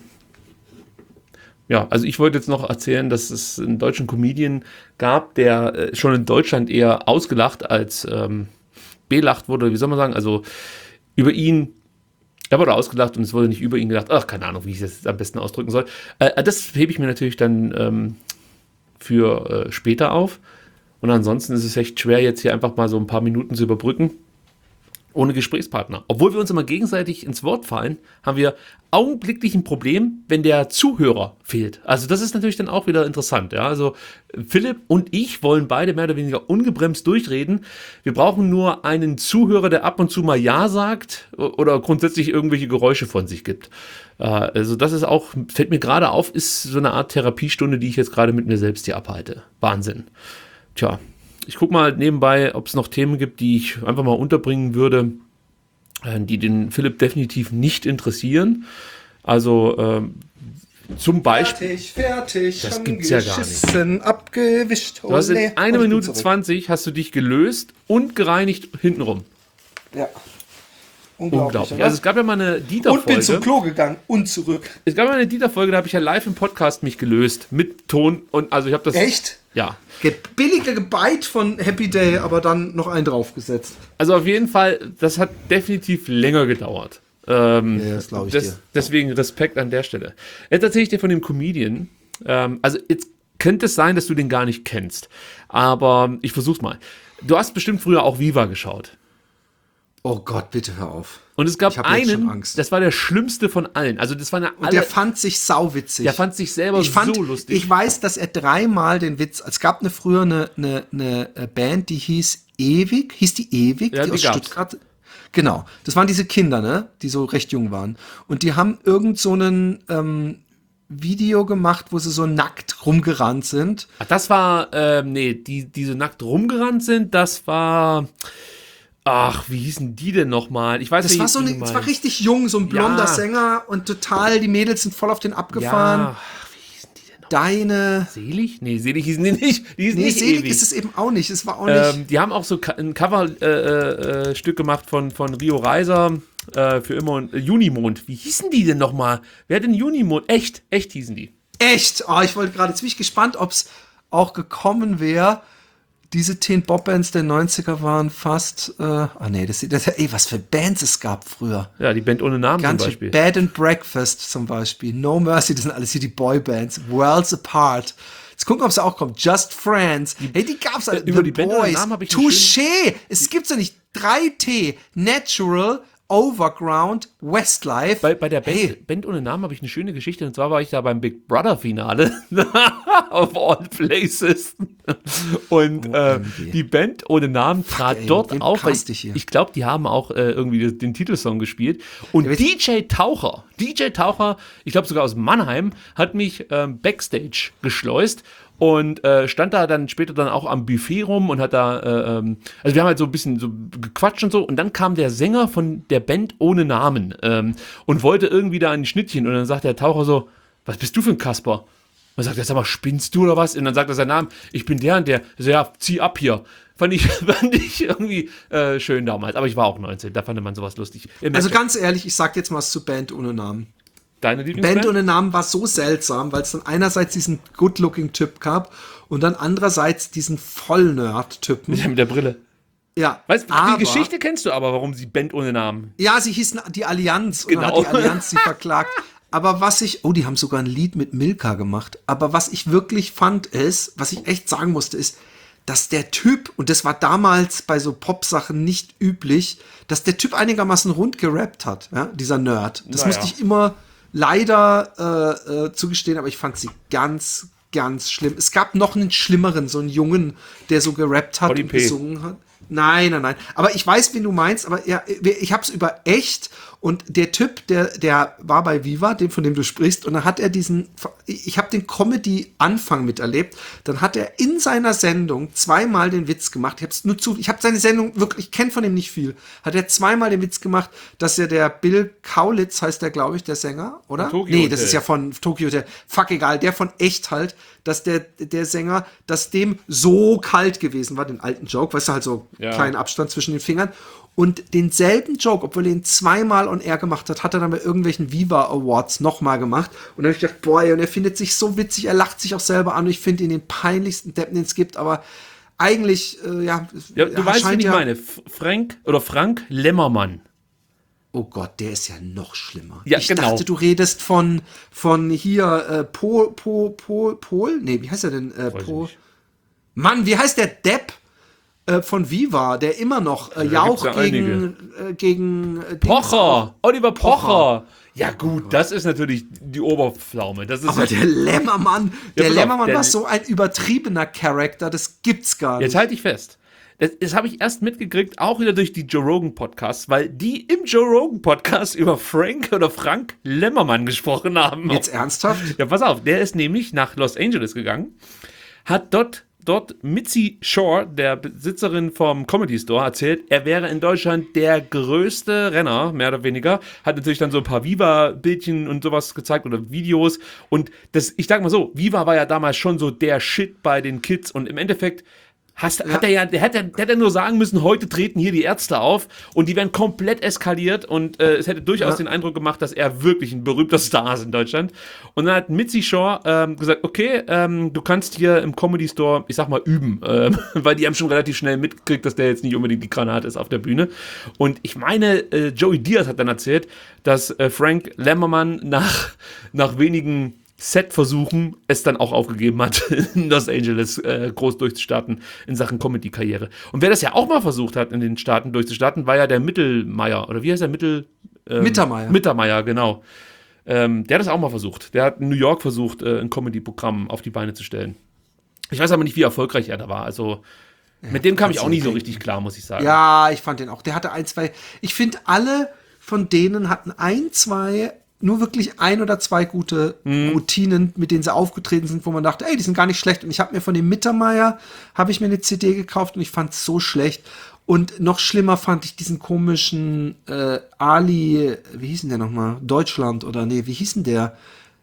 Ja, also ich wollte jetzt noch erzählen, dass es einen deutschen Comedian gab, der schon in Deutschland eher ausgelacht als belacht wurde. Wie soll man sagen? Also über ihn, er wurde ausgelacht und es wurde nicht über ihn gedacht. Ach, keine Ahnung, wie ich das am besten ausdrücken soll. Das hebe ich mir natürlich dann für später auf. Und ansonsten ist es echt schwer, jetzt hier einfach mal so ein paar Minuten zu überbrücken. Ohne Gesprächspartner. Obwohl wir uns immer gegenseitig ins Wort fallen, haben wir augenblicklich ein Problem, wenn der Zuhörer fehlt. Also das ist natürlich dann auch wieder interessant. Ja? Also Philipp und ich wollen beide mehr oder weniger ungebremst durchreden. Wir brauchen nur einen Zuhörer, der ab und zu mal Ja sagt oder grundsätzlich irgendwelche Geräusche von sich gibt. Also das ist auch, fällt mir gerade auf, ist so eine Art Therapiestunde, die ich jetzt gerade mit mir selbst hier abhalte. Wahnsinn. Tja. Ich gucke mal nebenbei, ob es noch Themen gibt, die ich einfach mal unterbringen würde, die den Philipp definitiv nicht interessieren. Also zum Beispiel... Fertig, das gibt's ja gar nicht. Abgewischt. Du hast in 1 Minute 20 hast du dich gelöst und gereinigt hintenrum. Ja. Unglaublich. Also es gab ja mal eine Dieter-Folge. Und bin zum Klo gegangen und zurück. Es gab ja eine Dieter-Folge, da habe ich ja live im Podcast mich gelöst. Mit Ton und also ich habe das... Echt? Ja. Billige Gebite von Happy Day, aber dann noch einen draufgesetzt. Also auf jeden Fall, das hat definitiv länger gedauert. Das glaube ich dir. Deswegen Respekt an der Stelle. Jetzt erzähle ich dir von dem Comedian. Also jetzt könnte es sein, dass du den gar nicht kennst. Aber ich versuch's mal. Du hast bestimmt früher auch Viva geschaut. Oh Gott, bitte hör auf. Und es gab einen, das war der schlimmste von allen. Also das waren ja alle. Und der fand sich sauwitzig. Der fand sich selber so lustig. Ich weiß, dass er 3-mal den Witz, es gab früher eine Band, die hieß Ewig, ja, die aus Stuttgart. Genau, das waren diese Kinder, ne, die so recht jung waren. Und die haben irgend so einen Video gemacht, wo sie so nackt rumgerannt sind. Ach, das war, die so nackt rumgerannt sind, das war... Ach, wie hießen die denn nochmal? Ich weiß nicht. Das war richtig jung, so ein blonder Sänger und total, die Mädels sind voll auf den abgefahren. Ja. Wie hießen die denn nochmal? Selig? Nee, Selig hießen die nicht. Die hießen nicht Selig ewig. Ist es eben auch nicht. Es war auch nicht. Die haben auch so ein Cover-Stück gemacht von Rio Reiser für immer und Junimond. Wie hießen die denn nochmal? Wer hat denn Junimond? Echt hießen die. Echt? Oh, ich wollte gerade, jetzt bin ich gespannt, ob es auch gekommen wäre. Diese Teen Bobbands der 90er waren fast, was für Bands es gab früher. Ja, die Band ohne Namen zum Beispiel. Bed and Breakfast zum Beispiel. No Mercy, das sind alles hier die Boybands. Worlds Apart. Jetzt gucken, ob es auch kommt. Just Friends. Die gab's alle. Über die Band ohne Namen habe ich Touché. Es gibt's ja nicht. 3T. Natural. Overground, Westlife. Bei der Band ohne Namen habe ich eine schöne Geschichte und zwar war ich da beim Big Brother Finale. Of all places. Und die Band ohne Namen trat dort auf. Ich glaube, die haben auch irgendwie den Titelsong gespielt. Und DJ Taucher, ich glaube sogar aus Mannheim, hat mich Backstage geschleust. Und stand da dann später dann auch am Buffet rum und hat da, also wir haben halt so ein bisschen so gequatscht und so. Und dann kam der Sänger von der Band ohne Namen und wollte irgendwie da ein Schnittchen. Und dann sagt der Taucher so, was bist du für ein Kasper? Und sagt er, sag mal, spinnst du oder was? Und dann sagt er seinen Namen, ich bin der und der. So, ja, zieh ab hier. Fand ich irgendwie schön damals. Aber ich war auch 19, da fand man sowas lustig. Also ganz ehrlich, ich sag jetzt mal zu Band ohne Namen. Deine Lieblingsband? Band ohne Namen war so seltsam, weil es dann einerseits diesen Good-Looking-Typ gab und dann andererseits diesen Voll-Nerd-Typen. Mit der Brille. Ja. Weißt du, die Geschichte kennst du aber, warum sie Band ohne Namen? Ja, sie hießen die Allianz und genau. dann hat die Allianz sie verklagt. Aber die haben sogar ein Lied mit Milka gemacht. Aber was ich wirklich fand ist, was ich echt sagen musste, ist, dass der Typ, und das war damals bei so Pop-Sachen nicht üblich, dass der Typ einigermaßen rund gerappt hat, ja, dieser Nerd. Das musste ich immer leider zugestehen, aber ich fand sie ganz, ganz schlimm. Es gab noch einen schlimmeren, so einen Jungen, der so gerappt hat und gesungen hat. Nein. Aber ich weiß, wen du meinst, aber ja, ich hab's über echt. Und der Typ, der war bei Viva, von dem du sprichst, und dann hat er ich habe den Comedy-Anfang miterlebt, dann hat er in seiner Sendung zweimal den Witz gemacht, ich habe seine Sendung wirklich, ich kenne von ihm nicht viel, hat er zweimal den Witz gemacht, dass er der Bill Kaulitz, heißt der, glaube ich, der Sänger, oder? Nee, das ist ja von Tokyo Hotel, fuck egal, der von echt halt, dass der Sänger, dass dem so kalt gewesen war, den alten Joke, weißt du, halt so kleinen Abstand zwischen den Fingern. Und denselben Joke, obwohl er ihn zweimal on air gemacht hat, hat er dann bei irgendwelchen Viva Awards nochmal gemacht. Und dann habe ich gedacht, boah, und er findet sich so witzig, er lacht sich auch selber an. Und ich finde ihn den peinlichsten Deppen, den es gibt. Aber eigentlich, du weißt, wie ich meine. Frank Lemmermann. Oh Gott, der ist ja noch schlimmer. Ja, ich dachte, du redest von hier, Pol? Nee, wie heißt er denn? Mann, wie heißt der Depp? Von Viva, der immer noch Jauch gegen Pocher, Oliver Pocher. Ja gut, das ist natürlich die Oberpflaume. Aber der Lämmermann, war so ein übertriebener Charakter, das gibt's gar nicht. Jetzt halte ich fest. Das habe ich erst mitgekriegt, auch wieder durch die Joe Rogan Podcasts, weil die im Joe Rogan Podcast über Frank Lemmermann gesprochen haben. Jetzt ernsthaft? Ja, pass auf, der ist nämlich nach Los Angeles gegangen, hat dort Mitzi Shore, der Besitzerin vom Comedy Store, erzählt, er wäre in Deutschland der größte Renner, mehr oder weniger. Hat natürlich dann so ein paar Viva-Bildchen und sowas gezeigt oder Videos. Und ich sag mal so, Viva war ja damals schon so der Shit bei den Kids. Und im Endeffekt der hätte nur sagen müssen, heute treten hier die Ärzte auf und die werden komplett eskaliert und es hätte durchaus den Eindruck gemacht, dass er wirklich ein berühmter Star ist in Deutschland. Und dann hat Mitzi Shore gesagt, okay, du kannst hier im Comedy Store, ich sag mal, üben, weil die haben schon relativ schnell mitgekriegt, dass der jetzt nicht unbedingt die Granate ist auf der Bühne. Und ich meine, Joey Diaz hat dann erzählt, dass Frank Lemmermann nach wenigen Set-Versuchen es dann auch aufgegeben hat, in Los Angeles groß durchzustarten in Sachen Comedy-Karriere. Und wer das ja auch mal versucht hat, in den Staaten durchzustarten, war ja der Mittelmeier. Oder wie heißt der? Mittermeier, genau. Der hat das auch mal versucht. Der hat in New York versucht, ein Comedy-Programm auf die Beine zu stellen. Ich weiß aber nicht, wie erfolgreich er da war. Also mit dem kam ich auch nie so richtig klar, muss ich sagen. Ja, ich fand den auch. Der hatte ich finde, alle von denen hatten nur wirklich 1 oder 2 gute Routinen, mit denen sie aufgetreten sind, wo man dachte, ey, die sind gar nicht schlecht. Und ich habe mir von dem Mittermeier, mir eine CD gekauft und ich fand es so schlecht. Und noch schlimmer fand ich diesen komischen Ali, wie hieß denn der nochmal? Deutschland oder nee, wie hieß denn der?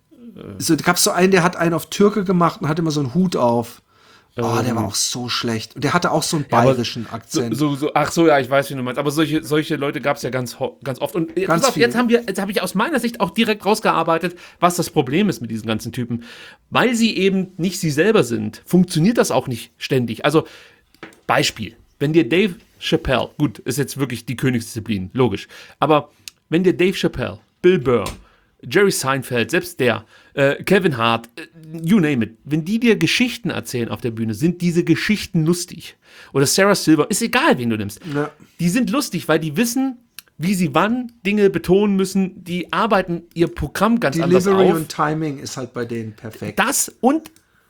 Da gab es so einen, der hat einen auf Türke gemacht und hatte immer so einen Hut auf. Oh, der war auch so schlecht. Und der hatte auch so einen bayerischen Akzent. Ach so, ja, ich weiß, wie du meinst. Aber solche Leute gab es ja ganz oft. Und jetzt habe ich aus meiner Sicht auch direkt rausgearbeitet, was das Problem ist mit diesen ganzen Typen. Weil sie eben nicht sie selber sind, funktioniert das auch nicht ständig. Also, Beispiel. Wenn dir Dave Chappelle, gut, ist jetzt wirklich die Königsdisziplin, logisch. Aber wenn dir Dave Chappelle, Bill Burr, Jerry Seinfeld, selbst der, Kevin Hart, you name it. Wenn die dir Geschichten erzählen auf der Bühne, sind diese Geschichten lustig. Oder Sarah Silver, ist egal, wen du nimmst. Ja. Die sind lustig, weil die wissen, wie sie wann Dinge betonen müssen. Die arbeiten ihr Programm ganz anders auf. Delivery und Timing ist halt bei denen perfekt. Das und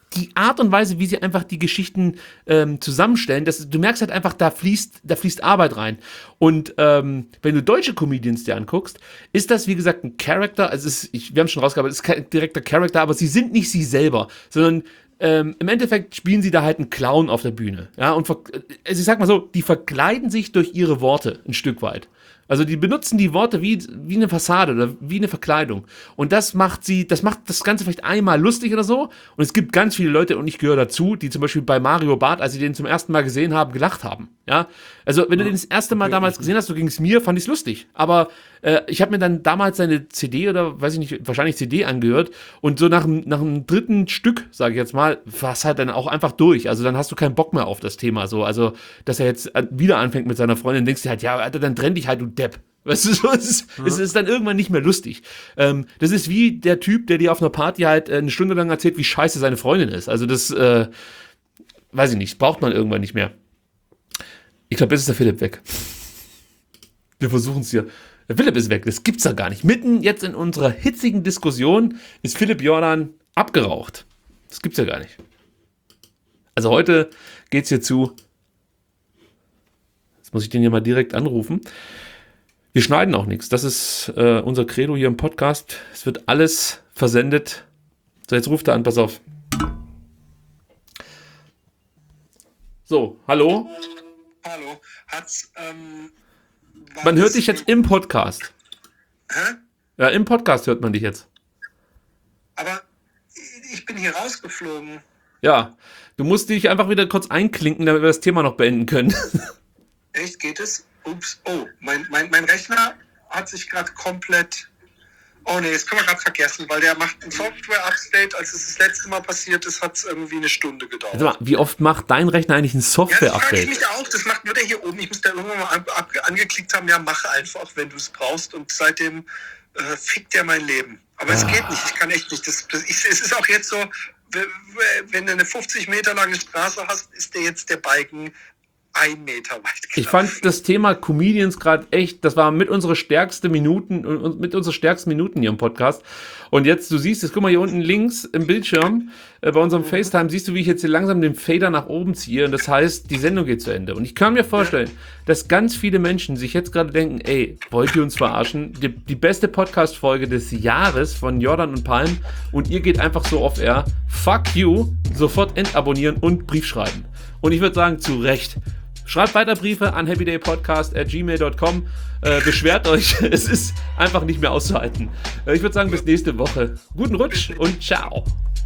die Art und Weise, wie sie einfach die Geschichten zusammenstellen, du merkst halt einfach, da fließt Arbeit rein. Und wenn du deutsche Comedians dir anguckst, ist das, wie gesagt, ein Charakter, also wir haben schon rausgearbeitet, es ist kein direkter Charakter, aber sie sind nicht sie selber, sondern im Endeffekt spielen sie da halt einen Clown auf der Bühne. Ja, und also ich sag mal so, die verkleiden sich durch ihre Worte ein Stück weit. Also die benutzen die Worte wie eine Fassade oder wie eine Verkleidung. Und das macht das Ganze vielleicht einmal lustig oder so. Und es gibt ganz viele Leute, und ich gehöre dazu, die zum Beispiel bei Mario Barth, als sie den zum ersten Mal gesehen haben, gelacht haben. Ja, also wenn du den das erste Mal damals gesehen hast, so ging es mir, fand ich es lustig. Aber ich habe mir dann damals seine CD oder, weiß ich nicht, wahrscheinlich CD angehört. Und so nach dem dritten Stück, sage ich jetzt mal, war es halt dann auch einfach durch. Also dann hast du keinen Bock mehr auf das Thema. So. Also, dass er jetzt wieder anfängt mit seiner Freundin, denkst du halt, ja, Alter, dann trenn dich halt, du Depp. Weißt du, so, es ist dann irgendwann nicht mehr lustig. Das ist wie der Typ, der dir auf einer Party halt eine Stunde lang erzählt, wie scheiße seine Freundin ist. Also das, weiß ich nicht, braucht man irgendwann nicht mehr. Ich glaube, jetzt ist der Philipp weg. Wir versuchen es hier. Der Philipp ist weg, das gibt's ja gar nicht. Mitten jetzt in unserer hitzigen Diskussion ist Philipp Jordan abgeraucht. Das gibt's ja gar nicht. Also heute geht's hier zu. Jetzt muss ich den hier mal direkt anrufen. Wir schneiden auch nichts. Das ist unser Credo hier im Podcast. Es wird alles versendet. So, jetzt ruft er an, pass auf. So, hallo. Hallo. Man hört dich jetzt im Podcast. Hä? Ja, im Podcast hört man dich jetzt. Aber ich bin hier rausgeflogen. Ja, du musst dich einfach wieder kurz einklinken, damit wir das Thema noch beenden können. Echt, geht es? Ups, oh, mein Rechner hat sich gerade komplett... Oh nee, das können wir gerade vergessen, weil der macht ein Software-Update. Als es das letzte Mal passiert ist, hat es irgendwie eine Stunde gedauert. Also mal, wie oft macht dein Rechner eigentlich ein Software-Update? Ja, das frage ich mich auch. Das macht nur der hier oben. Ich muss da irgendwann mal angeklickt haben, ja, mach einfach, wenn du es brauchst. Und seitdem fickt der mein Leben. Aber es geht nicht, ich kann echt nicht. Es ist auch jetzt so, wenn du eine 50 Meter lange Straße hast, ist jetzt der Balken 1 Meter weit gelaufen. Ich fand das Thema Comedians gerade echt, das war mit unsere stärksten Minuten hier im Podcast. Und jetzt, du siehst es, guck mal hier unten links im Bildschirm, bei unserem FaceTime, siehst du, wie ich jetzt hier langsam den Fader nach oben ziehe. Und das heißt, die Sendung geht zu Ende. Und ich kann mir vorstellen, dass ganz viele Menschen sich jetzt gerade denken, ey, wollt ihr uns verarschen? Die beste Podcast-Folge des Jahres von Jordan und Palm und ihr geht einfach so off-air. Fuck you, sofort entabonnieren und Brief schreiben. Und ich würde sagen, zu Recht. Schreibt weiter Briefe an happydaypodcast@gmail.com. Beschwert euch. Es ist einfach nicht mehr auszuhalten. Ich würde sagen, bis nächste Woche. Guten Rutsch und ciao.